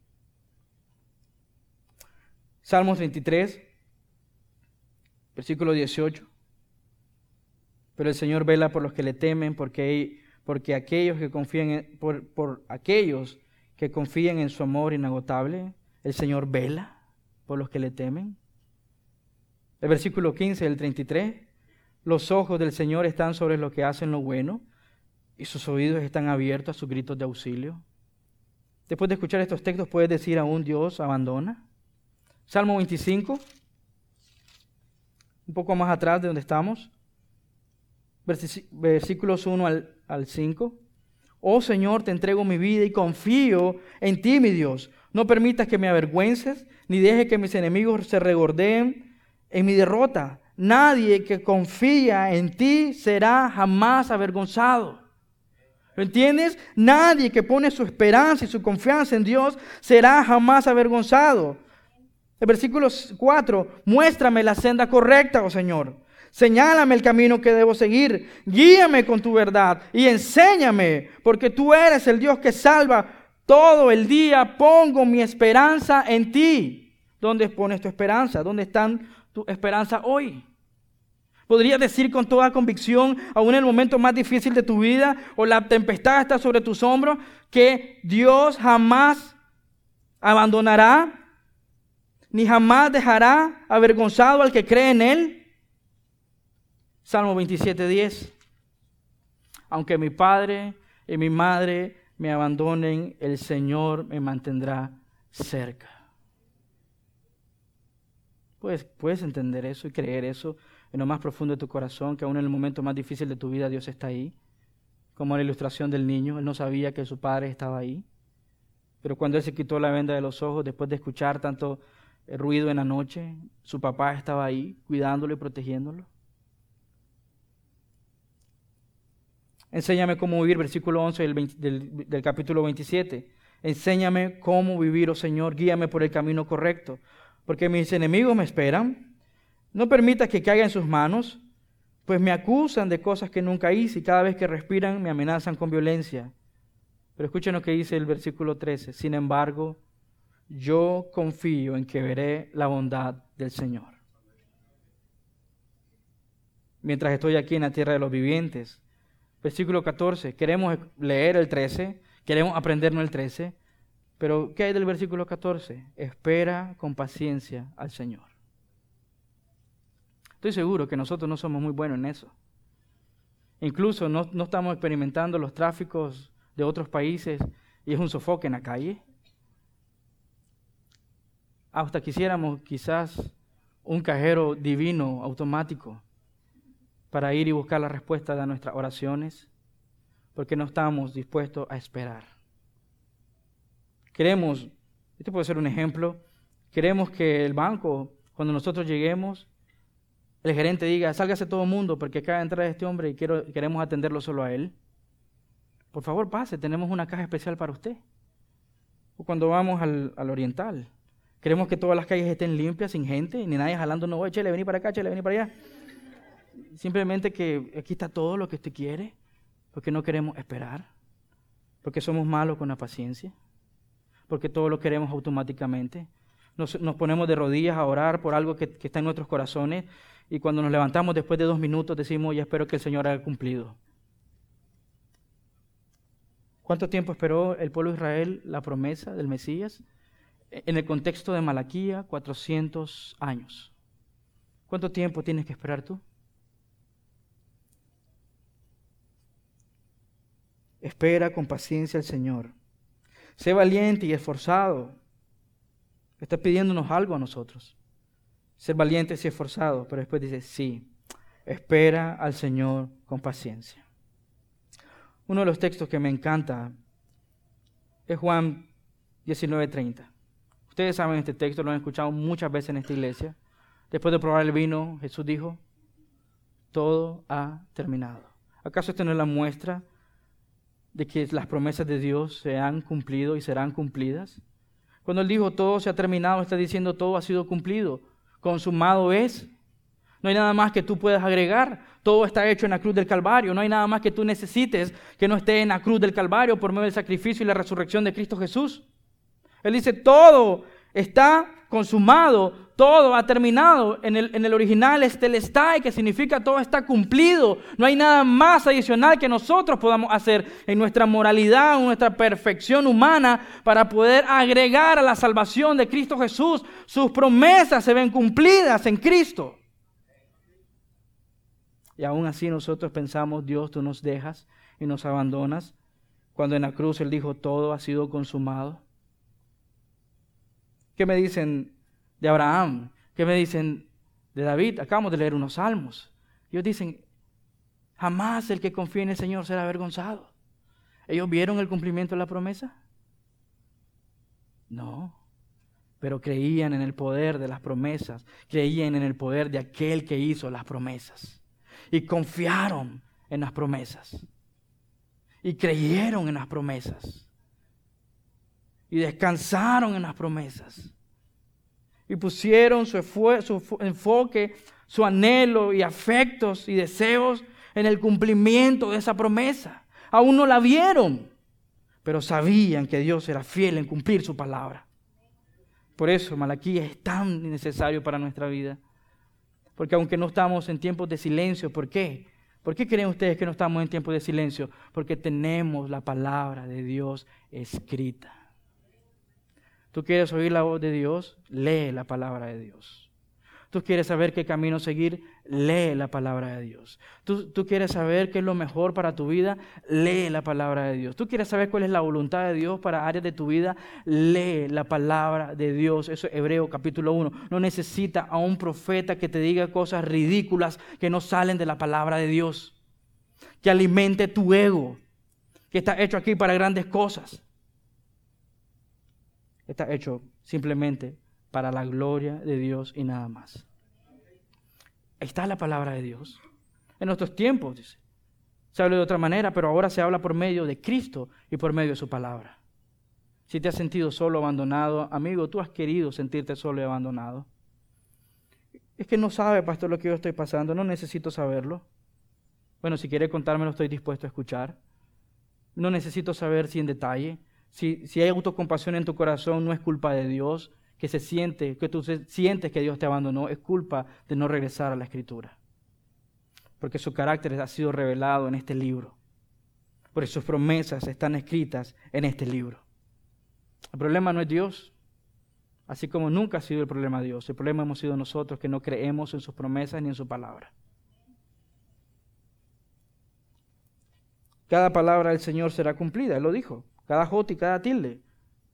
Salmos 33. Versículo 18. Pero el Señor vela por los que le temen, porque aquellos que confían por aquellos que confían en su amor inagotable, el Señor vela por los que le temen. El versículo 15 del 33. Los ojos del Señor están sobre los que hacen lo bueno, y sus oídos están abiertos a sus gritos de auxilio. Después de escuchar estos textos, puedes decir aún Dios abandona. Salmo 25. Un poco más atrás de donde estamos, versículos 1 al 5. Oh Señor, te entrego mi vida y confío en ti, mi Dios. No permitas que me avergüences, ni deje que mis enemigos se regordeen en mi derrota. Nadie que confía en ti será jamás avergonzado. ¿Lo entiendes? Nadie que pone su esperanza y su confianza en Dios será jamás avergonzado. El versículo 4, muéstrame la senda correcta, oh Señor. Señálame el camino que debo seguir. Guíame con tu verdad y enséñame, porque tú eres el Dios que salva. Todo el día pongo mi esperanza en ti. ¿Dónde pones tu esperanza? ¿Dónde está tu esperanza hoy? ¿Podrías decir con toda convicción, aún en el momento más difícil de tu vida, o la tempestad está sobre tus hombros, que Dios jamás abandonará? Ni jamás dejará avergonzado al que cree en Él. Salmo 27:10. Aunque mi padre y mi madre me abandonen, el Señor me mantendrá cerca. Puedes entender eso y creer eso en lo más profundo de tu corazón, que aún en el momento más difícil de tu vida Dios está ahí. Como la ilustración del niño, él no sabía que su padre estaba ahí. Pero cuando él se quitó la venda de los ojos, después de escuchar tanto el ruido en la noche, su papá estaba ahí cuidándolo y protegiéndolo. Enséñame cómo vivir, versículo 11 del capítulo 27. Enséñame cómo vivir, oh Señor, guíame por el camino correcto, porque mis enemigos me esperan. No permitas que caiga en sus manos, pues me acusan de cosas que nunca hice y cada vez que respiran me amenazan con violencia. Pero escuchen lo que dice el versículo 13. Sin embargo, yo confío en que veré la bondad del Señor. Mientras estoy aquí en la tierra de los vivientes. Versículo 14. Queremos leer el 13, queremos aprendernos el 13, pero ¿qué hay del versículo 14? Espera con paciencia al Señor. Estoy seguro que nosotros no somos muy buenos en eso. Incluso no estamos experimentando los tráficos de otros países y es un sofoque en la calle. Hasta quisiéramos quizás un cajero divino, automático, para ir y buscar la respuesta de nuestras oraciones, porque no estamos dispuestos a esperar. Queremos, este puede ser un ejemplo, queremos que el banco, cuando nosotros lleguemos, el gerente diga, sálgase todo el mundo porque acaba de entrar este hombre y queremos atenderlo solo a él. Por favor, pase, tenemos una caja especial para usted. O cuando vamos al oriental, queremos que todas las calles estén limpias, sin gente, ni nadie jalando, no, chele, vení para acá, chele, vení para allá. Simplemente que aquí está todo lo que usted quiere, porque no queremos esperar, porque somos malos con la paciencia, porque todo lo queremos automáticamente. Nos ponemos de rodillas a orar por algo que está en nuestros corazones y cuando nos levantamos después de 2 minutos decimos, ya espero que el Señor haya cumplido. ¿Cuánto tiempo esperó el pueblo de Israel la promesa del Mesías? En el contexto de Malaquía, 400 años. ¿Cuánto tiempo tienes que esperar tú? Espera con paciencia al Señor. Sé valiente y esforzado. Está pidiéndonos algo a nosotros. Ser valientes y esforzados, pero después dice, sí, espera al Señor con paciencia. Uno de los textos que me encanta es Juan 19:30. Ustedes saben este texto, lo han escuchado muchas veces en esta iglesia. Después de probar el vino, Jesús dijo, todo ha terminado. ¿Acaso esta no es la muestra de que las promesas de Dios se han cumplido y serán cumplidas? Cuando Él dijo todo se ha terminado, está diciendo todo ha sido cumplido. Consumado es. No hay nada más que tú puedas agregar. Todo está hecho en la cruz del Calvario. No hay nada más que tú necesites que no esté en la cruz del Calvario por medio del sacrificio y la resurrección de Cristo Jesús. Él dice, todo está consumado, todo ha terminado. En el original es telestai, que significa todo está cumplido. No hay nada más adicional que nosotros podamos hacer en nuestra moralidad, en nuestra perfección humana para poder agregar a la salvación de Cristo Jesús. Sus promesas se ven cumplidas en Cristo. Y aún así nosotros pensamos, Dios, tú nos dejas y nos abandonas, cuando en la cruz Él dijo, todo ha sido consumado. ¿Qué me dicen de Abraham? ¿Qué me dicen de David? Acabamos de leer unos salmos. Ellos dicen, jamás el que confía en el Señor será avergonzado. ¿Ellos vieron el cumplimiento de la promesa? No, pero creían en el poder de las promesas, creían en el poder de aquel que hizo las promesas. Y confiaron en las promesas. Y creyeron en las promesas. Y descansaron en las promesas. Y pusieron su enfoque, su anhelo y afectos y deseos en el cumplimiento de esa promesa. Aún no la vieron, pero sabían que Dios era fiel en cumplir su palabra. Por eso Malaquías es tan necesario para nuestra vida. Porque aunque no estamos en tiempos de silencio, ¿por qué? ¿Por qué creen ustedes que no estamos en tiempos de silencio? Porque tenemos la palabra de Dios escrita. ¿Tú quieres oír la voz de Dios? Lee la palabra de Dios. ¿Tú quieres saber qué camino seguir? Lee la palabra de Dios. ¿Tú quieres saber qué es lo mejor para tu vida? Lee la palabra de Dios. ¿Tú quieres saber cuál es la voluntad de Dios para áreas de tu vida? Lee la palabra de Dios. Eso es Hebreos capítulo 1. No necesita a un profeta que te diga cosas ridículas que no salen de la palabra de Dios. Que alimente tu ego, que está hecho aquí para grandes cosas. Está hecho simplemente para la gloria de Dios y nada más. Ahí está la palabra de Dios. En nuestros tiempos, dice, se habla de otra manera, pero ahora se habla por medio de Cristo y por medio de su palabra. Si te has sentido solo, abandonado, amigo, tú has querido sentirte solo y abandonado. Es que no sabe, pastor, lo que yo estoy pasando, no necesito saberlo. Bueno, si quiere contármelo, estoy dispuesto a escuchar. No necesito saber si en detalle. Si hay autocompasión en tu corazón, no es culpa de Dios, que tú sientes que Dios te abandonó, es culpa de no regresar a la Escritura. Porque su carácter ha sido revelado en este libro. Porque sus promesas están escritas en este libro. El problema no es Dios, así como nunca ha sido el problema Dios. El problema hemos sido nosotros que no creemos en sus promesas ni en su palabra. Cada palabra del Señor será cumplida, Él lo dijo. Cada jota y cada tilde.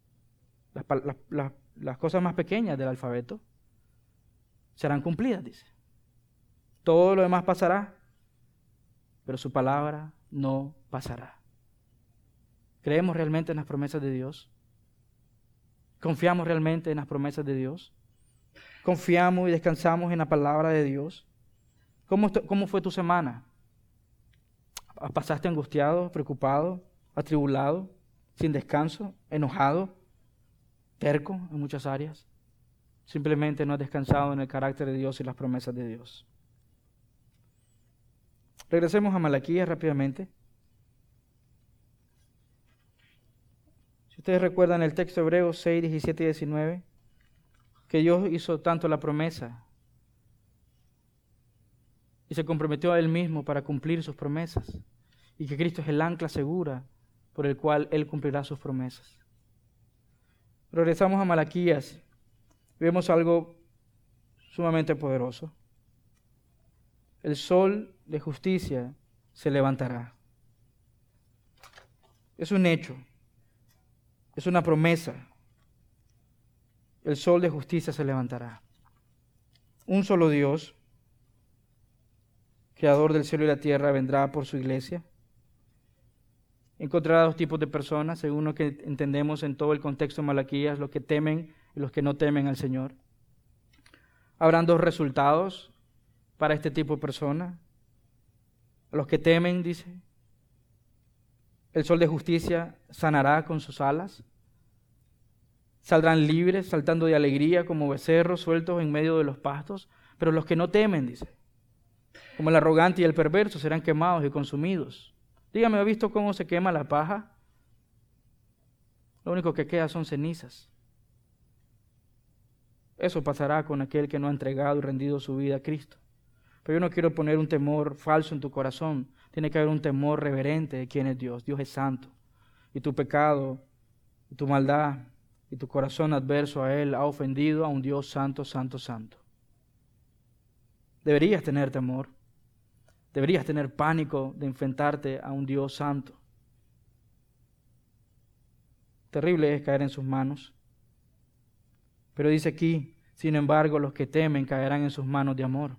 Las cosas más pequeñas del alfabeto serán cumplidas, dice. Todo lo demás pasará, pero su palabra no pasará. ¿Creemos realmente en las promesas de Dios? ¿Confiamos realmente en las promesas de Dios? ¿Confiamos y descansamos en la palabra de Dios? ¿Cómo fue tu semana? ¿Pasaste angustiado, preocupado, atribulado, sin descanso, enojado? terco en muchas áreas. Simplemente no has descansado en el carácter de Dios y las promesas de Dios. Regresemos a Malaquías rápidamente. Si ustedes recuerdan el texto hebreo 6, 17 y 19, que Dios hizo tanto la promesa y se comprometió a Él mismo para cumplir sus promesas, y que Cristo es el ancla segura por el cual Él cumplirá sus promesas. Regresamos a Malaquías, vemos algo sumamente poderoso. El sol de justicia se levantará. Es un hecho, es una promesa. El sol de justicia se levantará. Un solo Dios, creador del cielo y la tierra, vendrá por su iglesia. Encontrará dos tipos de personas, según lo que entendemos en todo el contexto de Malaquías, los que temen y los que no temen al Señor. Habrán dos resultados para este tipo de personas. Los que temen, dice, el sol de justicia sanará con sus alas. Saldrán libres, saltando de alegría como becerros sueltos en medio de los pastos. Pero los que no temen, dice, como el arrogante y el perverso, serán quemados y consumidos. Dígame, ¿ha visto cómo se quema la paja? Lo único que queda son cenizas. Eso pasará con aquel que no ha entregado y rendido su vida a Cristo. Pero yo no quiero poner un temor falso en tu corazón. Tiene que haber un temor reverente de quién es Dios. Dios es santo. Y tu pecado, y tu maldad, y tu corazón adverso a Él ha ofendido a un Dios santo, santo, santo. Deberías tener temor. Deberías tener pánico de enfrentarte a un Dios santo. Terrible es caer en sus manos. Pero dice aquí, sin embargo, los que temen caerán en sus manos de amor.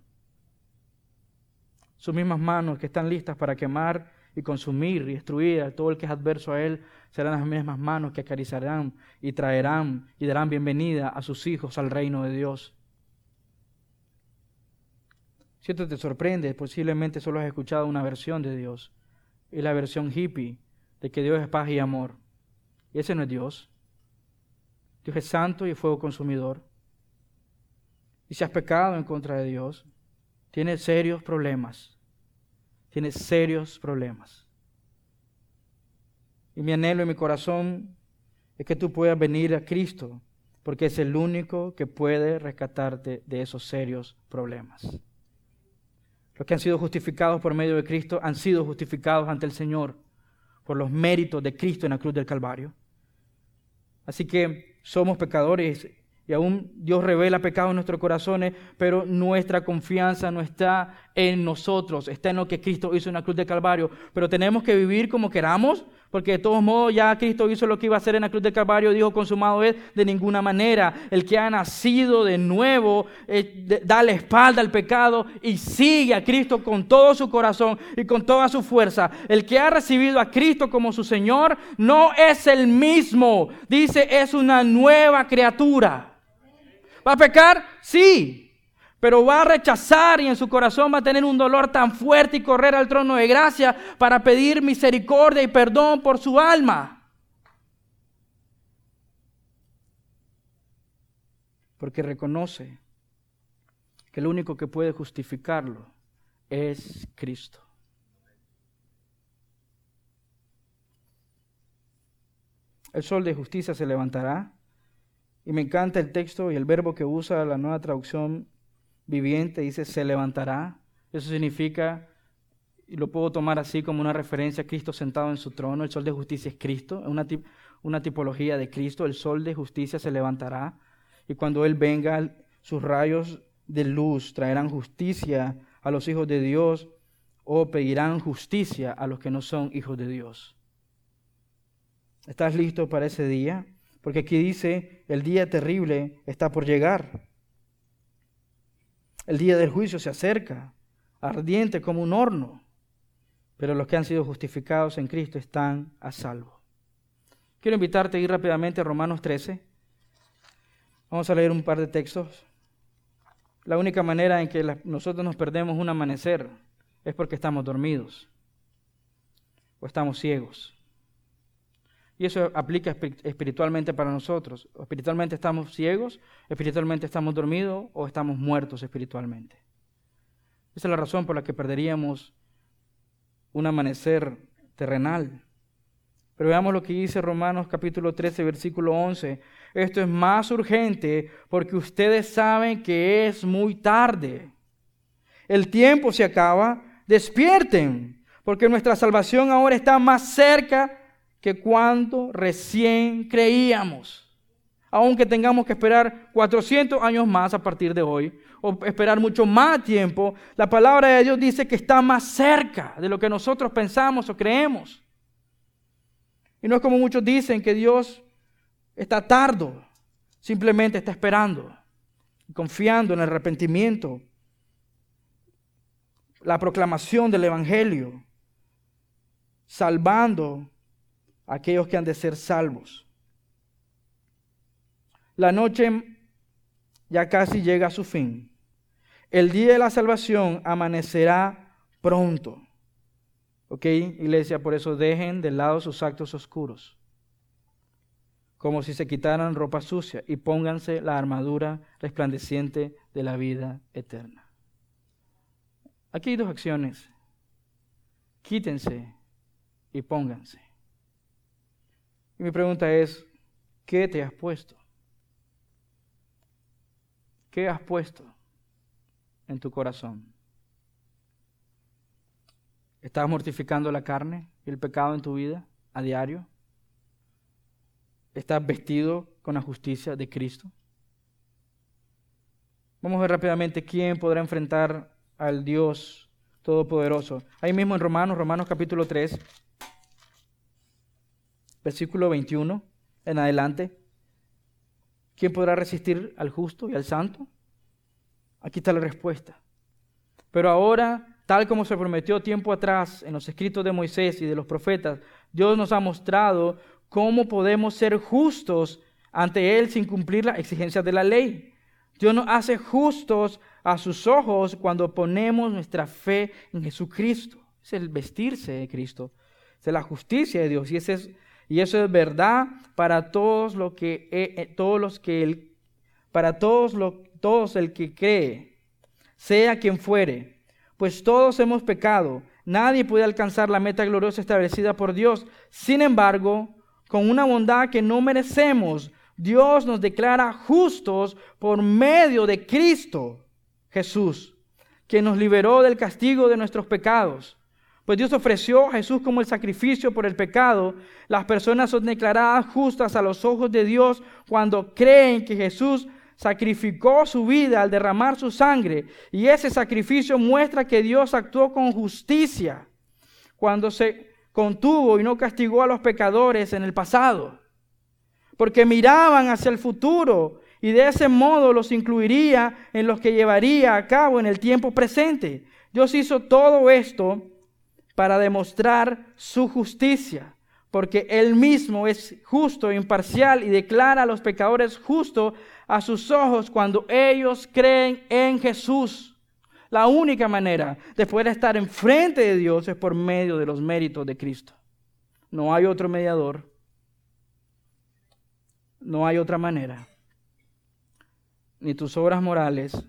Sus mismas manos que están listas para quemar y consumir y destruir a todo el que es adverso a Él, serán las mismas manos que acariciarán y traerán y darán bienvenida a sus hijos al reino de Dios. Si esto te sorprende, posiblemente solo has escuchado una versión de Dios, y la versión hippie de que Dios es paz y amor. Y ese no es Dios. Dios es santo y fuego consumidor. Y si has pecado en contra de Dios, tienes serios problemas. Tienes serios problemas. Y mi anhelo y mi corazón es que tú puedas venir a Cristo, porque es el único que puede rescatarte de esos serios problemas. Los que han sido justificados por medio de Cristo han sido justificados ante el Señor por los méritos de Cristo en la cruz del Calvario. Así que somos pecadores y aún Dios revela pecado en nuestros corazones, pero nuestra confianza no está en nosotros, está en lo que Cristo hizo en la cruz del Calvario. Pero tenemos que vivir como queramos, porque de todos modos ya Cristo hizo lo que iba a hacer en la cruz del Calvario, dijo consumado es, de ninguna manera. El que ha nacido de nuevo da la espalda al pecado y sigue a Cristo con todo su corazón y con toda su fuerza. El que ha recibido a Cristo como su Señor no es el mismo, dice, es una nueva criatura. ¿Va a pecar? Sí. Pero va a rechazar y en su corazón va a tener un dolor tan fuerte y correr al trono de gracia para pedir misericordia y perdón por su alma. Porque reconoce que el único que puede justificarlo es Cristo. El sol de justicia se levantará. Y me encanta el texto y el verbo que usa la Nueva Traducción Viviente, dice se levantará. Eso significa, y lo puedo tomar así como una referencia a Cristo sentado en su trono. El sol de justicia es Cristo, es una tipología de Cristo. El sol de justicia se levantará y cuando Él venga, sus rayos de luz traerán justicia a los hijos de Dios o pedirán justicia a los que no son hijos de Dios. ¿Estás listo para ese día? Porque aquí dice, el día terrible está por llegar. El día del juicio se acerca, ardiente como un horno. Pero los que han sido justificados en Cristo están a salvo. Quiero invitarte a ir rápidamente a Romanos 13. Vamos a leer un par de textos. La única manera en que nosotros nos perdemos un amanecer es porque estamos dormidos o estamos ciegos. Y eso aplica espiritualmente para nosotros. Espiritualmente estamos ciegos, espiritualmente estamos dormidos o estamos muertos espiritualmente. Esa es la razón por la que perderíamos un amanecer terrenal. Pero veamos lo que dice Romanos capítulo 13, versículo 11. Esto es más urgente porque ustedes saben que es muy tarde. El tiempo se acaba. Despierten, porque nuestra salvación ahora está más cerca que cuando recién creíamos. Aunque tengamos que esperar 400 años más a partir de hoy, o esperar mucho más tiempo, la palabra de Dios dice que está más cerca de lo que nosotros pensamos o creemos. Y no es como muchos dicen que Dios está tardo, simplemente está esperando, confiando en el arrepentimiento, la proclamación del Evangelio, salvando a aquellos que han de ser salvos. La noche ya casi llega a su fin. El día de la salvación amanecerá pronto. ¿Ok, iglesia? Por eso dejen de lado sus actos oscuros, como si se quitaran ropa sucia, y pónganse la armadura resplandeciente de la vida eterna. Aquí hay dos acciones. Quítense y pónganse. Y mi pregunta es, ¿qué te has puesto? ¿Qué has puesto en tu corazón? ¿Estás mortificando la carne y el pecado en tu vida a diario? ¿Estás vestido con la justicia de Cristo? Vamos a ver rápidamente quién podrá enfrentar al Dios Todopoderoso. Ahí mismo en Romanos capítulo 3, versículo 21 en adelante. ¿Quién podrá resistir al justo y al santo? Aquí está la respuesta. Pero ahora, tal como se prometió tiempo atrás en los escritos de Moisés y de los profetas, Dios nos ha mostrado cómo podemos ser justos ante Él sin cumplir las exigencias de la ley. Dios nos hace justos a sus ojos cuando ponemos nuestra fe en Jesucristo. Es el vestirse de Cristo, es la justicia de Dios, y eso es verdad para todos el que cree, sea quien fuere, pues todos hemos pecado. Nadie puede alcanzar la meta gloriosa establecida por Dios. Sin embargo, con una bondad que no merecemos, Dios nos declara justos por medio de Cristo Jesús, que nos liberó del castigo de nuestros pecados. Pues Dios ofreció a Jesús como el sacrificio por el pecado. Las personas son declaradas justas a los ojos de Dios cuando creen que Jesús sacrificó su vida al derramar su sangre. Y ese sacrificio muestra que Dios actuó con justicia cuando se contuvo y no castigó a los pecadores en el pasado, porque miraban hacia el futuro y de ese modo los incluiría en los que llevaría a cabo en el tiempo presente. Dios hizo todo esto para demostrar su justicia, porque Él mismo es justo e imparcial y declara a los pecadores justos a sus ojos cuando ellos creen en Jesús. La única manera de poder estar enfrente de Dios es por medio de los méritos de Cristo. No hay otro mediador. No hay otra manera. Ni tus obras morales,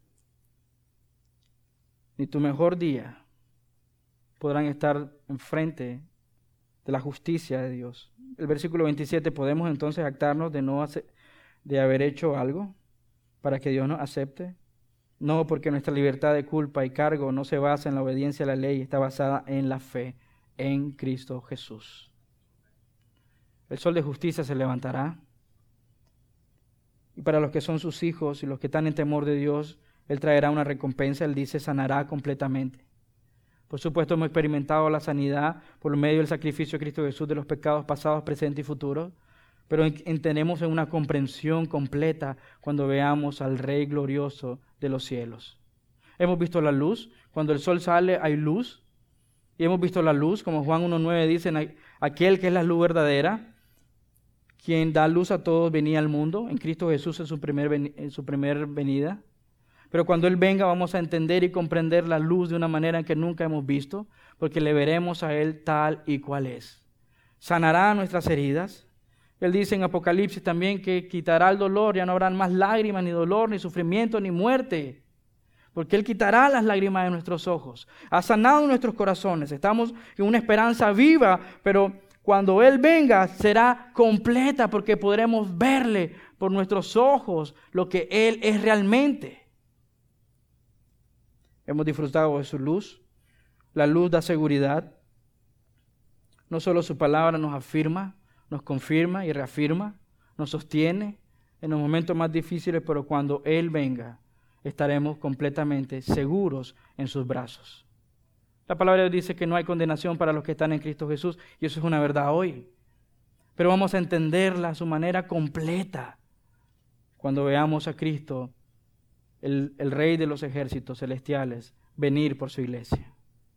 ni tu mejor día podrán estar enfrente de la justicia de Dios. El versículo 27, ¿podemos entonces jactarnos de haber hecho algo para que Dios nos acepte? No, porque nuestra libertad de culpa y cargo no se basa en la obediencia a la ley, está basada en la fe en Cristo Jesús. El sol de justicia se levantará, y para los que son sus hijos y los que están en temor de Dios, Él traerá una recompensa. Él dice, sanará completamente. Por supuesto, hemos experimentado la sanidad por medio del sacrificio de Cristo Jesús de los pecados pasados, presentes y futuros, pero tenemos una comprensión completa cuando veamos al Rey glorioso de los cielos. Hemos visto la luz. Cuando el sol sale hay luz, y hemos visto la luz, como Juan 1:9 dice, aquel que es la luz verdadera, quien da luz a todos, venía al mundo, en Cristo Jesús en su primer venida. Pero cuando Él venga vamos a entender y comprender la luz de una manera que nunca hemos visto, porque le veremos a Él tal y cual es. sanará nuestras heridas. Él dice en Apocalipsis también que quitará el dolor, ya no habrán más lágrimas, ni dolor, ni sufrimiento, ni muerte. Porque Él quitará las lágrimas de nuestros ojos. Ha sanado nuestros corazones. Estamos en una esperanza viva, pero cuando Él venga será completa porque podremos verle por nuestros ojos lo que Él es realmente. Hemos disfrutado de su luz. La luz da seguridad. No solo su palabra nos afirma, nos confirma y reafirma, nos sostiene en los momentos más difíciles, pero cuando Él venga, estaremos completamente seguros en sus brazos. La palabra de Dios dice que no hay condenación para los que están en Cristo Jesús, y eso es una verdad hoy. Pero vamos a entenderla a su manera completa cuando veamos a Cristo, el Rey de los ejércitos celestiales, venir por su iglesia.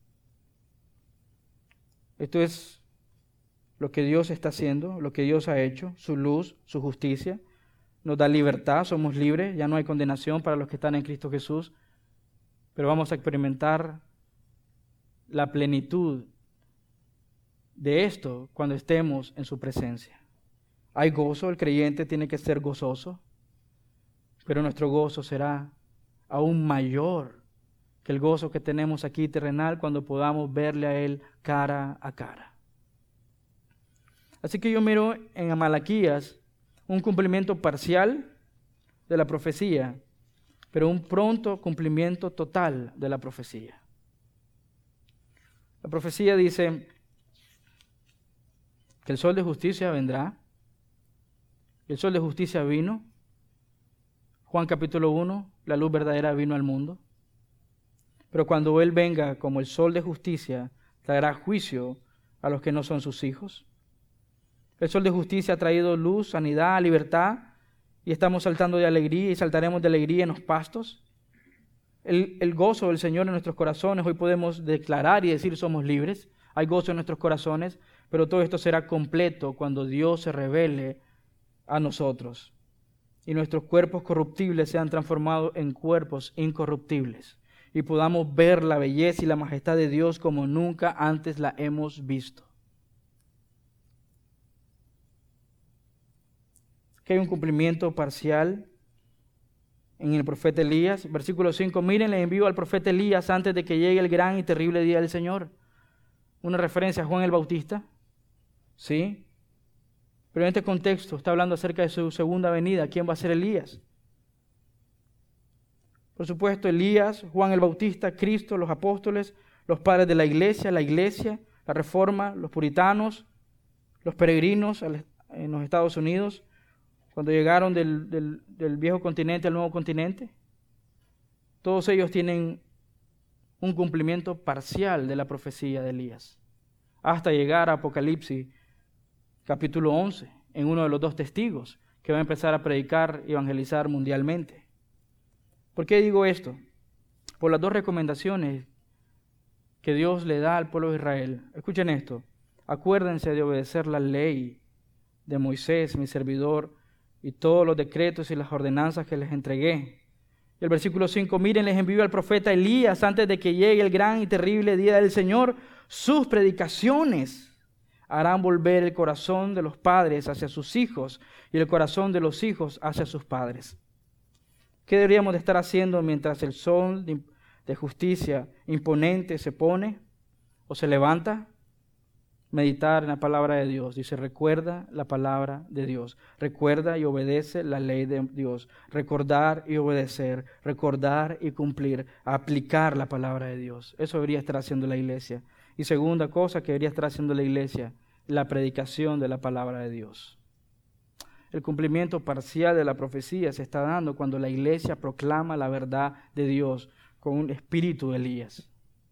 Esto es lo que Dios está haciendo, lo que Dios ha hecho, su luz, su justicia. Nos da libertad, somos libres, ya no hay condenación para los que están en Cristo Jesús, pero vamos a experimentar la plenitud de esto cuando estemos en su presencia. Hay gozo, el creyente tiene que ser gozoso, pero nuestro gozo será aún mayor que el gozo que tenemos aquí terrenal cuando podamos verle a Él cara a cara. Así que yo miro en Malaquías un cumplimiento parcial de la profecía, pero un pronto cumplimiento total de la profecía. La profecía dice que el sol de justicia vendrá. El sol de justicia vino. Juan capítulo 1, la luz verdadera vino al mundo. Pero cuando Él venga como el sol de justicia, traerá juicio a los que no son sus hijos. El sol de justicia ha traído luz, sanidad, libertad, y estamos saltando de alegría y saltaremos de alegría en los pastos. El gozo del Señor en nuestros corazones, hoy podemos declarar y decir somos libres. Hay gozo en nuestros corazones, pero todo esto será completo cuando Dios se revele a nosotros y nuestros cuerpos corruptibles sean transformados en cuerpos incorruptibles y podamos ver la belleza y la majestad de Dios como nunca antes la hemos visto. Que hay un cumplimiento parcial en el profeta Elías. Versículo 5, miren, le envío al profeta Elías antes de que llegue el gran y terrible día del Señor. Una referencia a Juan el Bautista, ¿sí? Pero en este contexto está hablando acerca de su segunda venida. ¿Quién va a ser Elías? Por supuesto, Elías, Juan el Bautista, Cristo, los apóstoles, los padres de la iglesia, la reforma, los puritanos, los peregrinos en los Estados Unidos, cuando llegaron del viejo continente al nuevo continente. Todos ellos tienen un cumplimiento parcial de la profecía de Elías, hasta llegar a Apocalipsis capítulo 11, en uno de los dos testigos que va a empezar a predicar y evangelizar mundialmente. ¿Por qué digo esto? Por las dos recomendaciones que Dios le da al pueblo de Israel. Escuchen esto: acuérdense de obedecer la ley de Moisés, mi servidor, y todos los decretos y las ordenanzas que les entregué. Y el versículo 5, miren, les envío al profeta Elías antes de que llegue el gran y terrible día del Señor. Sus predicaciones harán volver el corazón de los padres hacia sus hijos y el corazón de los hijos hacia sus padres. ¿Qué deberíamos de estar haciendo mientras el sol de justicia imponente se pone o se levanta? Meditar en la palabra de Dios. Dice, recuerda la palabra de Dios. Recuerda y obedece la ley de Dios. Recordar y obedecer. Recordar y cumplir. Aplicar la palabra de Dios. Eso debería estar haciendo la iglesia. Y segunda cosa que debería estar haciendo la iglesia, la predicación de la palabra de Dios. El cumplimiento parcial de la profecía se está dando cuando la iglesia proclama la verdad de Dios con un espíritu de Elías.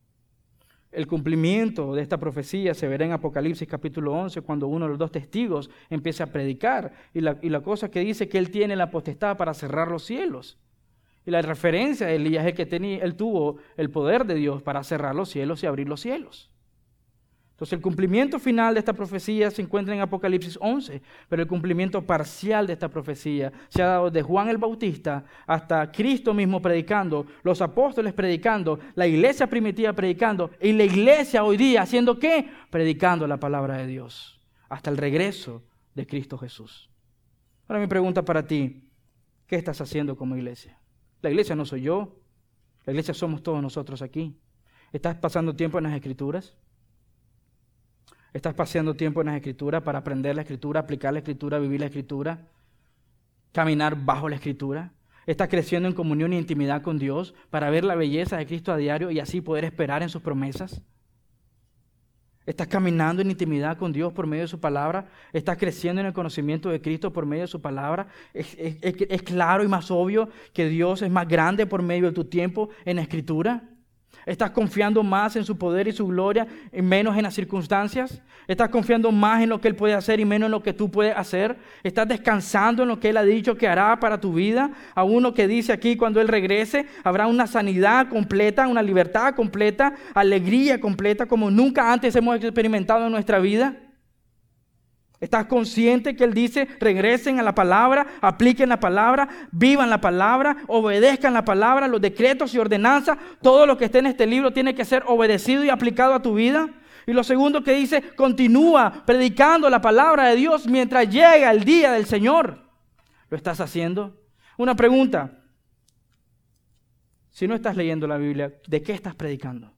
El cumplimiento de esta profecía se verá en Apocalipsis capítulo 11, cuando uno de los dos testigos empieza a predicar. Y la cosa que dice que él tiene la potestad para cerrar los cielos. Y la referencia de Elías es que él tuvo el poder de Dios para cerrar los cielos y abrir los cielos. Entonces el cumplimiento final de esta profecía se encuentra en Apocalipsis 11, pero el cumplimiento parcial de esta profecía se ha dado de Juan el Bautista hasta Cristo mismo predicando, los apóstoles predicando, la iglesia primitiva predicando y la iglesia hoy día haciendo ¿qué? Predicando la palabra de Dios. hasta el regreso de Cristo Jesús. Ahora mi pregunta para ti, ¿qué estás haciendo como iglesia? La iglesia no soy yo, la iglesia somos todos nosotros aquí. ¿Estás pasando tiempo en las Escrituras? ¿Estás pasando tiempo en las Escrituras para aprender la Escritura, aplicar la Escritura, vivir la Escritura, caminar bajo la Escritura? ¿Estás creciendo en comunión e intimidad con Dios para ver la belleza de Cristo a diario y así poder esperar en sus promesas? ¿Estás caminando en intimidad con Dios por medio de su palabra? ¿Estás creciendo en el conocimiento de Cristo por medio de su palabra? ¿Es claro y más obvio que Dios es más grande por medio de tu tiempo en la Escritura? ¿Estás confiando más en su poder y su gloria y menos en las circunstancias? ¿Estás confiando más en lo que Él puede hacer y menos en lo que tú puedes hacer? ¿Estás descansando en lo que Él ha dicho que hará para tu vida? A uno que dice aquí, cuando Él regrese, habrá una sanidad completa, una libertad completa, alegría completa, como nunca antes hemos experimentado en nuestra vida. ¿Estás consciente que Él dice, regresen a la palabra, apliquen la palabra, vivan la palabra, obedezcan la palabra, los decretos y ordenanzas, todo lo que esté en este libro tiene que ser obedecido y aplicado a tu vida? Y lo segundo que dice, continúa predicando la palabra de Dios mientras llega el día del Señor. ¿Lo estás haciendo? Una pregunta, si no estás leyendo la Biblia, ¿de qué estás predicando?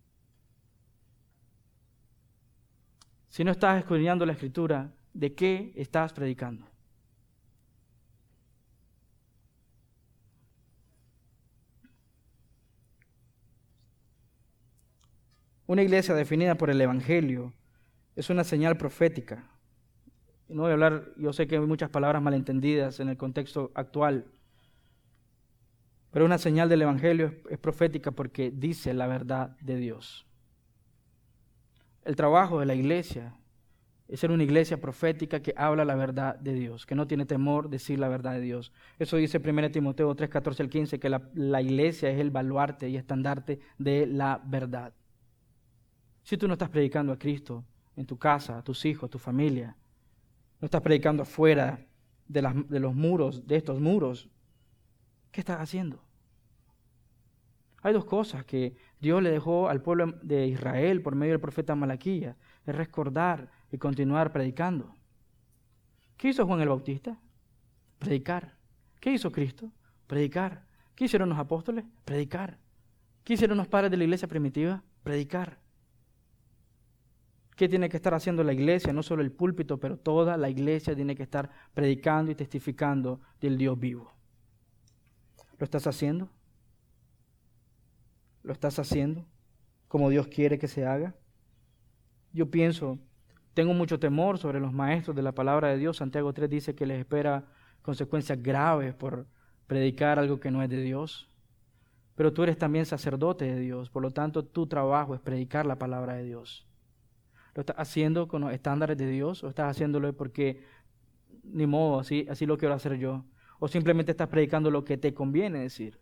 Si no estás escudriñando la Escritura, ¿de qué estás predicando? Una iglesia definida por el Evangelio es una señal profética. No voy a hablar, yo sé que hay muchas palabras malentendidas en el contexto actual, pero una señal del Evangelio es profética porque dice la verdad de Dios. El trabajo de la iglesia es ser una iglesia profética que habla la verdad de Dios, que no tiene temor de decir la verdad de Dios. Eso dice 1 Timoteo 3, 14 al 15, que la iglesia es el baluarte y estandarte de la verdad. Si tú no estás predicando a Cristo en tu casa, a tus hijos, a tu familia, no estás predicando afuera de los muros, de estos muros, ¿qué estás haciendo? Hay dos cosas que Dios le dejó al pueblo de Israel por medio del profeta Malaquías, es recordar y continuar predicando. ¿Qué hizo Juan el Bautista? Predicar. ¿Qué hizo Cristo? Predicar. ¿Qué hicieron los apóstoles? Predicar. ¿Qué hicieron los padres de la iglesia primitiva? Predicar. ¿Qué tiene que estar haciendo la iglesia? No solo el púlpito, pero toda la iglesia tiene que estar predicando y testificando del Dios vivo. ¿Lo estás haciendo? ¿Lo estás haciendo como Dios quiere que se haga? Yo pienso, tengo mucho temor sobre los maestros de la palabra de Dios. Santiago 3 dice que les espera consecuencias graves por predicar algo que no es de Dios. Pero tú eres también sacerdote de Dios, por lo tanto tu trabajo es predicar la palabra de Dios. ¿Lo estás haciendo con los estándares de Dios o estás haciéndolo porque ni modo, así lo quiero hacer yo? ¿O simplemente estás predicando lo que te conviene decir?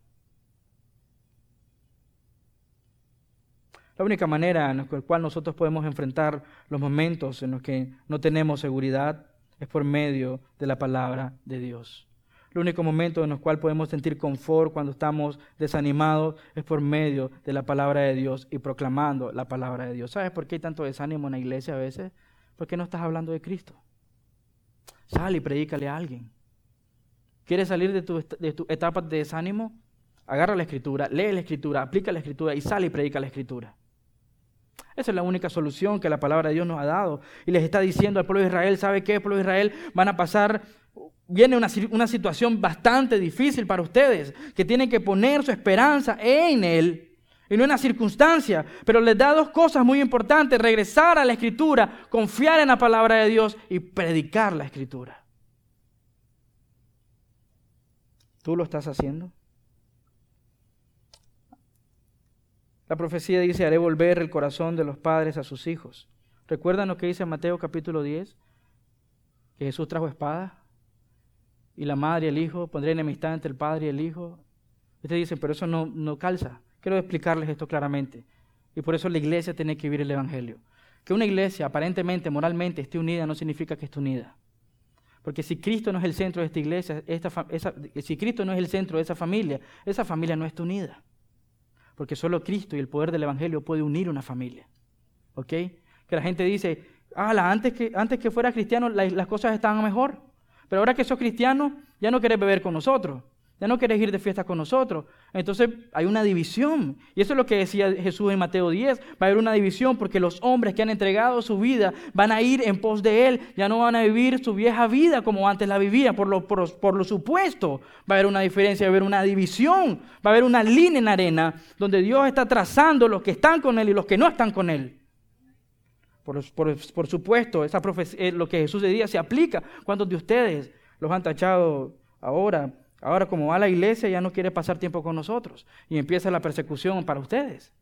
La única manera en la cual nosotros podemos enfrentar los momentos en los que no tenemos seguridad es por medio de la palabra de Dios. El único momento en el cual podemos sentir confort cuando estamos desanimados es por medio de la palabra de Dios y proclamando la palabra de Dios. ¿Sabes por qué hay tanto desánimo en la iglesia a veces? Porque no estás hablando de Cristo. Sal y predícale a alguien. ¿Quieres salir de tu etapa de desánimo? Agarra la Escritura, lee la Escritura, aplica la Escritura y sal y predica la Escritura. Esa es la única solución que la palabra de Dios nos ha dado. Y les está diciendo al pueblo de Israel, ¿sabe qué? El pueblo de Israel viene una situación bastante difícil para ustedes, que tienen que poner su esperanza en Él y no en la circunstancia. Pero les da dos cosas muy importantes: regresar a la Escritura, confiar en la palabra de Dios y predicar la Escritura. ¿Tú lo estás haciendo? La profecía dice, haré volver el corazón de los padres a sus hijos. ¿Recuerdan lo que dice en Mateo capítulo 10? Que Jesús trajo espada y la madre y el hijo, pondré enemistad entre el padre y el hijo. Ustedes dicen, pero eso no calza. Quiero explicarles esto claramente. Y por eso la iglesia tiene que vivir el Evangelio. Que una iglesia aparentemente, moralmente, esté unida no significa que esté unida. Porque si Cristo no es el centro de esta iglesia, si Cristo no es el centro de esa familia no está unida. Porque solo Cristo y el poder del Evangelio puede unir una familia. ¿Ok? Que la gente dice, Antes que fuera cristiano las cosas estaban mejor. Pero ahora que sos cristiano, ya no querés beber con nosotros. Ya no querés ir de fiesta con nosotros. Entonces hay una división. Y eso es lo que decía Jesús en Mateo 10. Va a haber una división porque los hombres que han entregado su vida van a ir en pos de Él. Ya no van a vivir su vieja vida como antes la vivían, por lo supuesto. Va a haber una diferencia, va a haber una división. Va a haber una línea en la arena donde Dios está trazando los que están con Él y los que no están con Él. Por supuesto, esa profecía, lo que Jesús decía se aplica. ¿Cuántos de ustedes los han tachado ahora? Ahora, como va a la iglesia, ya no quiere pasar tiempo con nosotros. Y empieza la persecución para ustedes.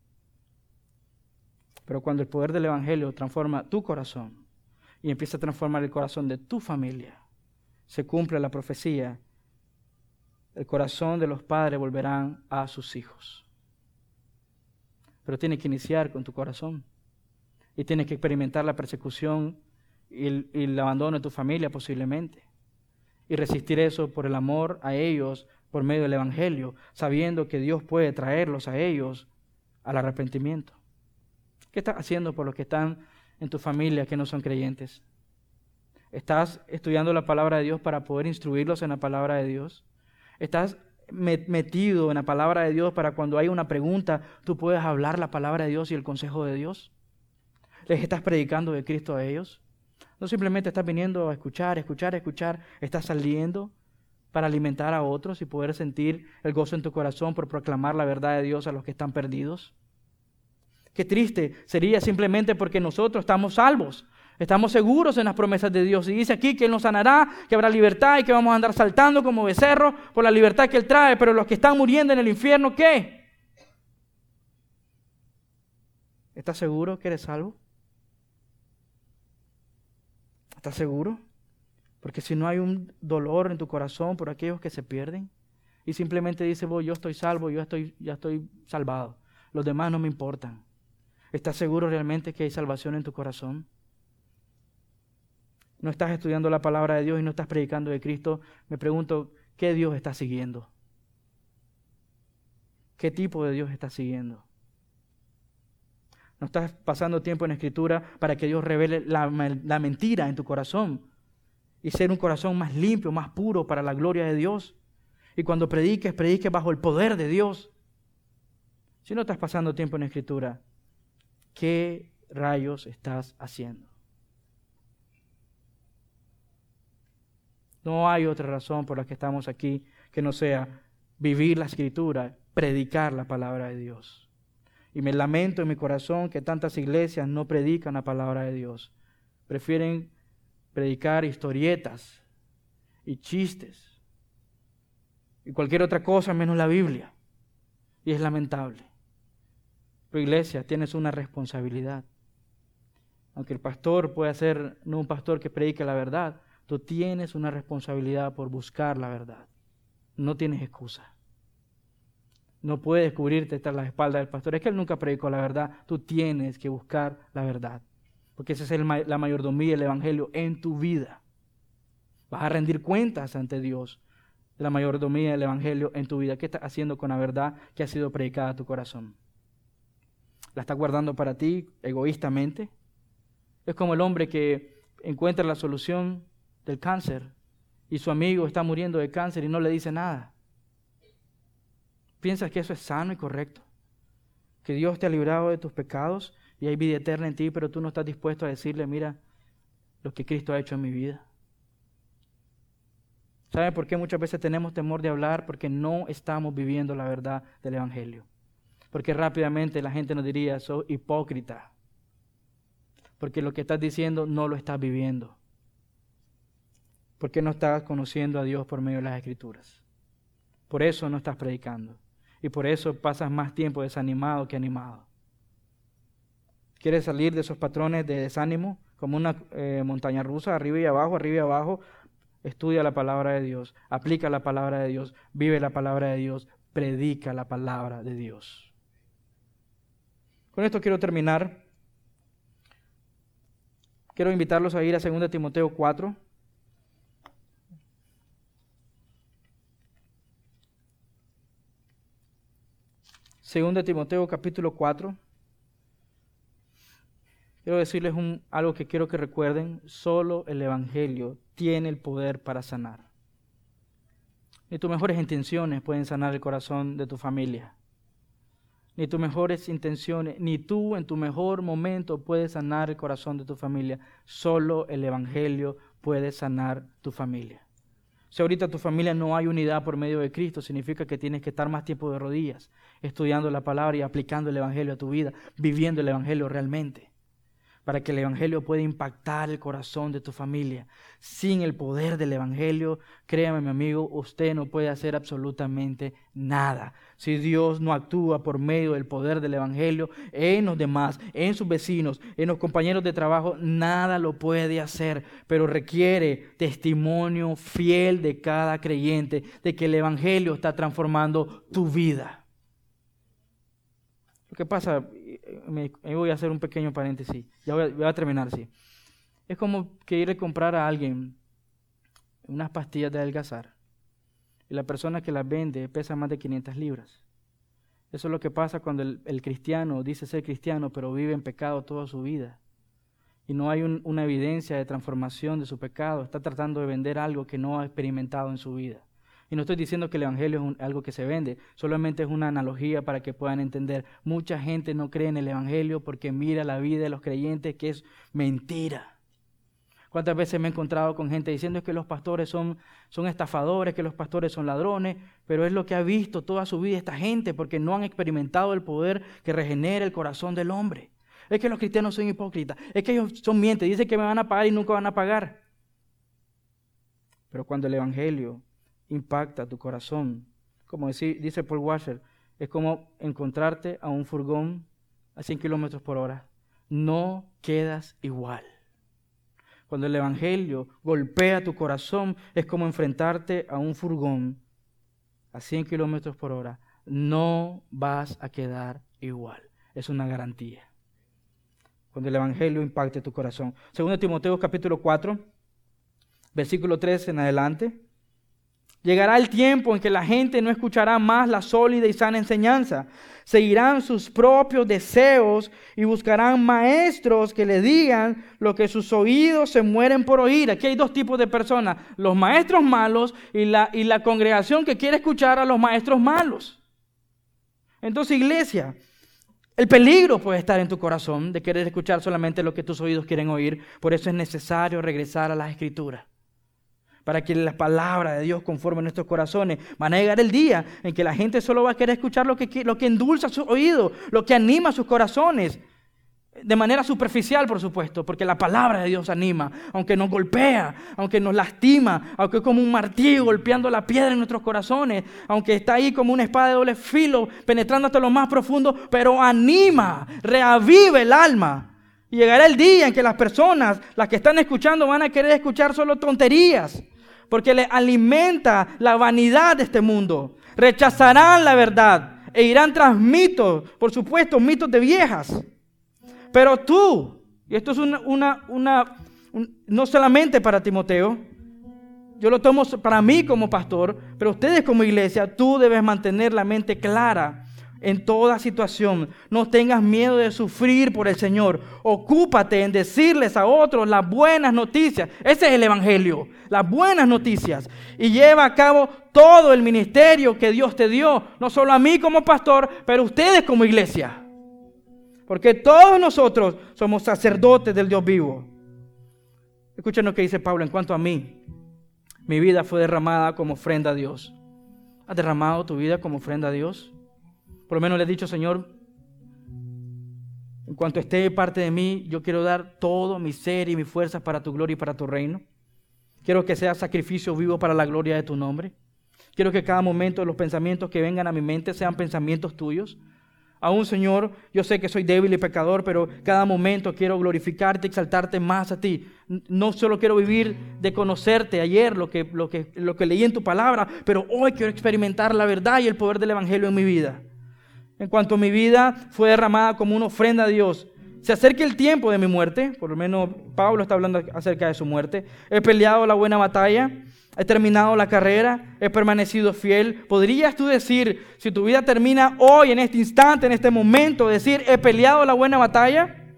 Pero cuando el poder del Evangelio transforma tu corazón y empieza a transformar el corazón de tu familia, se cumple la profecía. El corazón de los padres volverán a sus hijos. Pero tiene que iniciar con tu corazón. Y tienes que experimentar la persecución y el abandono de tu familia posiblemente. Y resistir eso por el amor a ellos por medio del Evangelio, sabiendo que Dios puede traerlos a ellos al arrepentimiento. ¿Qué estás haciendo por los que están en tu familia que no son creyentes? ¿Estás estudiando la palabra de Dios para poder instruirlos en la palabra de Dios? ¿Estás metido en la palabra de Dios para cuando hay una pregunta tú puedas hablar la palabra de Dios y el consejo de Dios? ¿Les estás predicando de Cristo a ellos? No simplemente estás viniendo a escuchar. Estás saliendo para alimentar a otros y poder sentir el gozo en tu corazón por proclamar la verdad de Dios a los que están perdidos. Qué triste sería simplemente porque nosotros estamos salvos. Estamos seguros en las promesas de Dios. Y dice aquí que Él nos sanará, que habrá libertad y que vamos a andar saltando como becerros por la libertad que Él trae. Pero los que están muriendo en el infierno, ¿qué? ¿Estás seguro que eres salvo? ¿Estás seguro? Porque si no hay un dolor en tu corazón por aquellos que se pierden y simplemente dices, yo estoy salvo, ya estoy salvado, los demás no me importan. ¿Estás seguro realmente que hay salvación en tu corazón? ¿No estás estudiando la palabra de Dios y no estás predicando de Cristo? Me pregunto, ¿qué Dios estás siguiendo? ¿Qué tipo de Dios estás siguiendo? No estás pasando tiempo en Escritura para que Dios revele la mentira en tu corazón y ser un corazón más limpio, más puro para la gloria de Dios. Y cuando prediques bajo el poder de Dios. Si no estás pasando tiempo en Escritura, ¿qué rayos estás haciendo? No hay otra razón por la que estamos aquí que no sea vivir la Escritura, predicar la palabra de Dios. Y me lamento en mi corazón que tantas iglesias no predican la palabra de Dios. Prefieren predicar historietas y chistes y cualquier otra cosa menos la Biblia. Y es lamentable. Pero iglesia, tienes una responsabilidad. Aunque el pastor pueda ser no un pastor que predique la verdad, tú tienes una responsabilidad por buscar la verdad. No tienes excusa. No puedes cubrirte tras la espalda del pastor. Es que él nunca predicó la verdad. Tú tienes que buscar la verdad. Porque esa es la mayordomía del Evangelio en tu vida. Vas a rendir cuentas ante Dios de la mayordomía del Evangelio en tu vida. ¿Qué estás haciendo con la verdad que ha sido predicada a tu corazón? ¿La estás guardando para ti egoístamente? Es como el hombre que encuentra la solución del cáncer y su amigo está muriendo de cáncer y no le dice nada. ¿Piensas que eso es sano y correcto? Que Dios te ha librado de tus pecados y hay vida eterna en ti, pero tú no estás dispuesto a decirle, mira, lo que Cristo ha hecho en mi vida. ¿Saben por qué muchas veces tenemos temor de hablar? Porque no estamos viviendo la verdad del Evangelio. Porque rápidamente la gente nos diría, sos hipócrita. Porque lo que estás diciendo no lo estás viviendo. Porque no estás conociendo a Dios por medio de las Escrituras. Por eso no estás predicando. Y por eso pasas más tiempo desanimado que animado. ¿Quieres salir de esos patrones de desánimo? Como una montaña rusa, arriba y abajo, arriba y abajo. Estudia la palabra de Dios, aplica la palabra de Dios, vive la palabra de Dios, predica la palabra de Dios. Con esto quiero terminar. Quiero invitarlos a ir a 2 Timoteo 4. Segunda Timoteo capítulo 4. quiero decirles algo que quiero que recuerden. Solo el Evangelio tiene el poder para sanar. Ni tus mejores intenciones pueden sanar el corazón de tu familia. Ni tus mejores intenciones, ni tú en tu mejor momento puedes sanar el corazón de tu familia. Solo el Evangelio puede sanar tu familia. Si ahorita tu familia no hay unidad por medio de Cristo, significa que tienes que estar más tiempo de rodillas, estudiando la palabra y aplicando el Evangelio a tu vida, viviendo el Evangelio realmente, para que el Evangelio pueda impactar el corazón de tu familia. Sin el poder del Evangelio, créame, mi amigo, usted no puede hacer absolutamente nada. Si Dios no actúa por medio del poder del Evangelio en los demás, en sus vecinos, en los compañeros de trabajo, nada lo puede hacer, pero requiere testimonio fiel de cada creyente de que el Evangelio está transformando tu vida. Lo que pasa, me voy a hacer un pequeño paréntesis, ya voy a terminar, sí. Es como que ir a comprar a alguien unas pastillas de adelgazar y la persona que las vende pesa más de 500 libras. Eso es lo que pasa cuando el cristiano dice ser cristiano, pero vive en pecado toda su vida. Y no hay una evidencia de transformación de su pecado. Está tratando de vender algo que no ha experimentado en su vida. Y no estoy diciendo que el Evangelio es algo que se vende, solamente es una analogía para que puedan entender. Mucha gente no cree en el Evangelio porque mira la vida de los creyentes que es mentira. ¿Cuántas veces me he encontrado con gente diciendo que los pastores son estafadores, que los pastores son ladrones? Pero es lo que ha visto toda su vida esta gente porque no han experimentado el poder que regenera el corazón del hombre. Es que los cristianos son hipócritas, es que ellos son mientes, dicen que me van a pagar y nunca van a pagar. Pero cuando el Evangelio impacta tu corazón, como dice Paul Washer, es como encontrarte a un furgón a 100 kilómetros por hora. No quedas igual. Cuando el Evangelio golpea tu corazón, es como enfrentarte a un furgón a 100 kilómetros por hora. No vas a quedar igual. Es una garantía. Cuando el Evangelio impacte tu corazón. 2 Timoteo capítulo 4, versículo 13 en adelante. Llegará el tiempo en que la gente no escuchará más la sólida y sana enseñanza. Seguirán sus propios deseos y buscarán maestros que le digan lo que sus oídos se mueren por oír. Aquí hay dos tipos de personas, los maestros malos y la congregación que quiere escuchar a los maestros malos. Entonces, iglesia, el peligro puede estar en tu corazón de querer escuchar solamente lo que tus oídos quieren oír. Por eso es necesario regresar a las Escrituras, para que la palabra de Dios conforme nuestros corazones. Van a llegar el día en que la gente solo va a querer escuchar lo que endulza sus oídos, lo que anima sus corazones, de manera superficial, por supuesto, porque la palabra de Dios anima, aunque nos golpea, aunque nos lastima, aunque es como un martillo golpeando la piedra en nuestros corazones, aunque está ahí como una espada de doble filo, penetrando hasta lo más profundo, pero anima, reaviva el alma. Y llegará el día en que las personas, las que están escuchando, van a querer escuchar solo tonterías, porque les alimenta la vanidad de este mundo. Rechazarán la verdad e irán tras mitos, por supuesto, mitos de viejas. Pero tú, y esto es no solamente para Timoteo, yo lo tomo para mí como pastor, pero ustedes como iglesia, tú debes mantener la mente clara en toda situación. No tengas miedo de sufrir por el Señor. Ocúpate en decirles a otros las buenas noticias. Ese es el Evangelio, las buenas noticias. Y lleva a cabo todo el ministerio que Dios te dio. No solo a mí como pastor, pero ustedes como iglesia. Porque todos nosotros somos sacerdotes del Dios vivo. Escuchen lo que dice Pablo en cuanto a mí. Mi vida fue derramada como ofrenda a Dios. ¿Has derramado tu vida como ofrenda a Dios? Por lo menos le he dicho, Señor, en cuanto esté parte de mí, yo quiero dar todo mi ser y mis fuerzas para tu gloria y para tu reino. Quiero que sea sacrificio vivo para la gloria de tu nombre. Quiero que cada momento los pensamientos que vengan a mi mente sean pensamientos tuyos. Aún, Señor, yo sé que soy débil y pecador, pero cada momento quiero glorificarte y exaltarte más a ti. No solo quiero vivir de conocerte ayer, lo que leí en tu palabra, pero hoy quiero experimentar la verdad y el poder del Evangelio en mi vida. En cuanto a mi vida fue derramada como una ofrenda a Dios. Se acerca el tiempo de mi muerte, por lo menos Pablo está hablando acerca de su muerte. He peleado la buena batalla, he terminado la carrera, he permanecido fiel. ¿Podrías tú decir, si tu vida termina hoy, en este instante, en este momento, decir, he peleado la buena batalla?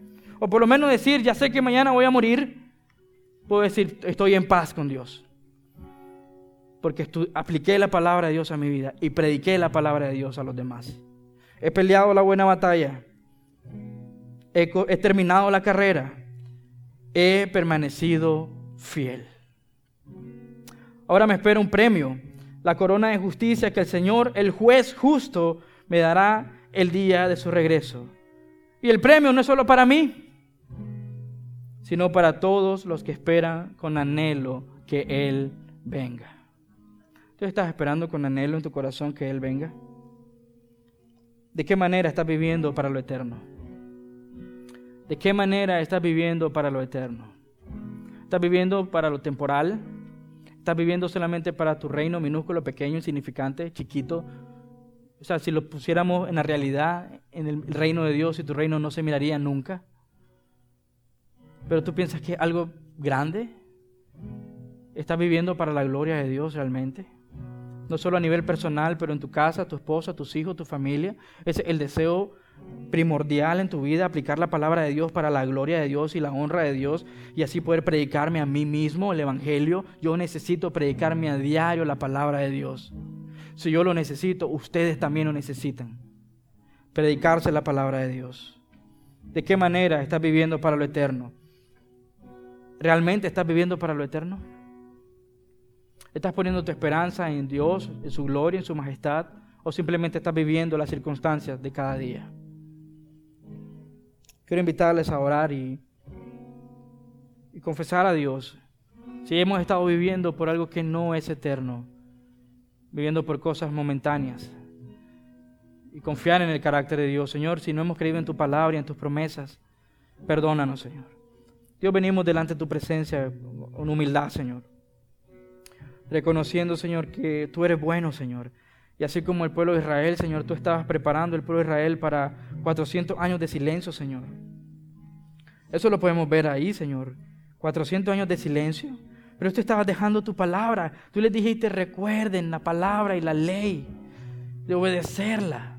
o por lo menos decir, ya sé que mañana voy a morir, puedo decir, estoy en paz con Dios. Porque apliqué la palabra de Dios a mi vida y prediqué la palabra de Dios a los demás. He peleado la buena batalla. He terminado la carrera. He permanecido fiel. Ahora me espera un premio, la corona de justicia que el Señor, el juez justo, me dará el día de su regreso. Y el premio no es solo para mí, sino para todos los que esperan con anhelo que Él venga. ¿Tú estás esperando con anhelo en tu corazón que Él venga? ¿De qué manera estás viviendo para lo eterno? ¿De qué manera estás viviendo para lo eterno? ¿Estás viviendo para lo temporal? ¿Estás viviendo solamente para tu reino minúsculo, pequeño, insignificante, chiquito? O sea, si lo pusiéramos en la realidad, en el reino de Dios, y tu reino no se miraría nunca. Pero tú piensas que es algo grande. ¿Estás viviendo para la gloria de Dios realmente? No solo a nivel personal, pero en tu casa, tu esposa, tus hijos, tu familia. Es el deseo primordial en tu vida, aplicar la palabra de Dios para la gloria de Dios y la honra de Dios, y así poder predicarme a mí mismo el Evangelio. Yo necesito predicarme a diario la palabra de Dios. Si yo lo necesito, ustedes también lo necesitan. Predicarse la palabra de Dios. ¿De qué manera estás viviendo para lo eterno? ¿Realmente estás viviendo para lo eterno? ¿Estás poniendo tu esperanza en Dios, en su gloria, en su majestad? ¿O simplemente estás viviendo las circunstancias de cada día? Quiero invitarles a orar y confesar a Dios si hemos estado viviendo por algo que no es eterno, viviendo por cosas momentáneas, y confiar en el carácter de Dios. Señor, si no hemos creído en tu palabra y en tus promesas, perdónanos, Señor. Dios, venimos delante de tu presencia con humildad, Señor, reconociendo, Señor, que tú eres bueno, Señor. Y así como el pueblo de Israel, Señor, tú estabas preparando el pueblo de Israel para 400 años de silencio, Señor. Eso lo podemos ver ahí, Señor. 400 años de silencio. Pero tú estabas dejando tu palabra. Tú les dijiste, recuerden la palabra y la ley, de obedecerla.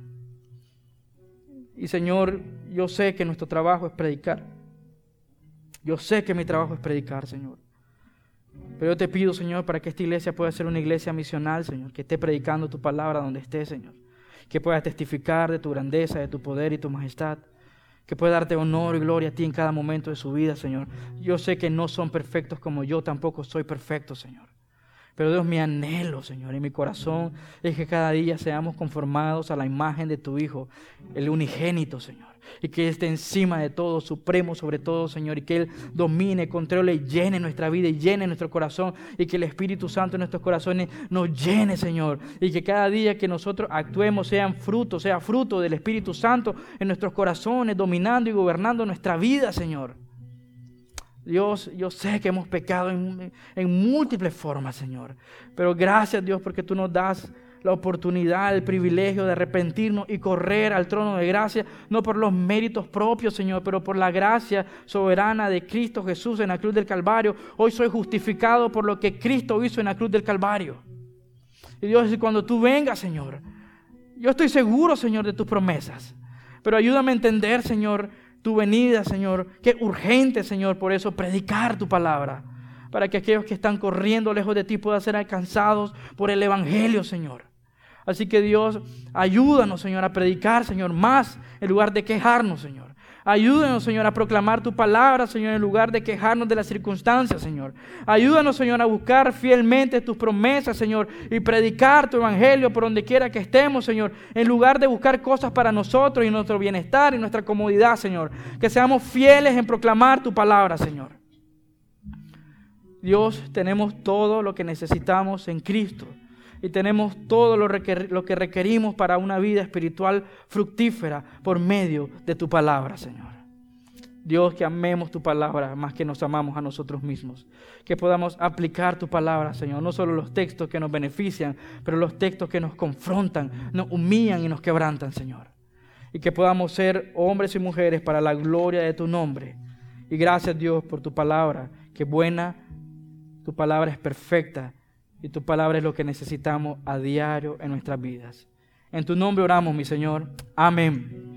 Y, Señor, yo sé que nuestro trabajo es predicar. Yo sé que mi trabajo es predicar, Señor. Pero yo te pido, Señor, para que esta iglesia pueda ser una iglesia misional, Señor, que esté predicando tu palabra donde esté, Señor. Que pueda testificar de tu grandeza, de tu poder y tu majestad. Que pueda darte honor y gloria a ti en cada momento de su vida, Señor. Yo sé que no son perfectos como yo tampoco soy perfecto, Señor. Pero Dios, mi anhelo, Señor, y mi corazón es que cada día seamos conformados a la imagen de tu Hijo, el unigénito, Señor. Y que esté encima de todo, supremo sobre todo, Señor. Y que Él domine, controle y llene nuestra vida y llene nuestro corazón. Y que el Espíritu Santo en nuestros corazones nos llene, Señor. Y que cada día que nosotros actuemos sea fruto del Espíritu Santo en nuestros corazones, dominando y gobernando nuestra vida, Señor. Dios, yo sé que hemos pecado en múltiples formas, Señor. Pero gracias, Dios, porque tú nos das la oportunidad, el privilegio de arrepentirnos y correr al trono de gracia, no por los méritos propios, Señor, pero por la gracia soberana de Cristo Jesús en la cruz del Calvario. Hoy soy justificado por lo que Cristo hizo en la cruz del Calvario. Y Dios, cuando tú vengas, Señor, yo estoy seguro, Señor, de tus promesas, pero ayúdame a entender, Señor, tu venida, Señor, que es urgente, Señor, por eso predicar tu palabra, para que aquellos que están corriendo lejos de ti puedan ser alcanzados por el Evangelio, Señor. Así que Dios, ayúdanos, Señor, a predicar, Señor, más en lugar de quejarnos, Señor. Ayúdanos, Señor, a proclamar tu palabra, Señor, en lugar de quejarnos de las circunstancias, Señor. Ayúdanos, Señor, a buscar fielmente tus promesas, Señor, y predicar tu evangelio por donde quiera que estemos, Señor, en lugar de buscar cosas para nosotros y nuestro bienestar y nuestra comodidad, Señor. Que seamos fieles en proclamar tu palabra, Señor. Dios, tenemos todo lo que necesitamos en Cristo. Y tenemos todo lo que requerimos para una vida espiritual fructífera por medio de tu palabra, Señor. Dios, que amemos tu palabra más que nos amamos a nosotros mismos. Que podamos aplicar tu palabra, Señor. No solo los textos que nos benefician, pero los textos que nos confrontan, nos humillan y nos quebrantan, Señor. Y que podamos ser hombres y mujeres para la gloria de tu nombre. Y gracias, Dios, por tu palabra, que buena, tu palabra es perfecta. Y tu palabra es lo que necesitamos a diario en nuestras vidas. En tu nombre oramos, mi Señor. Amén.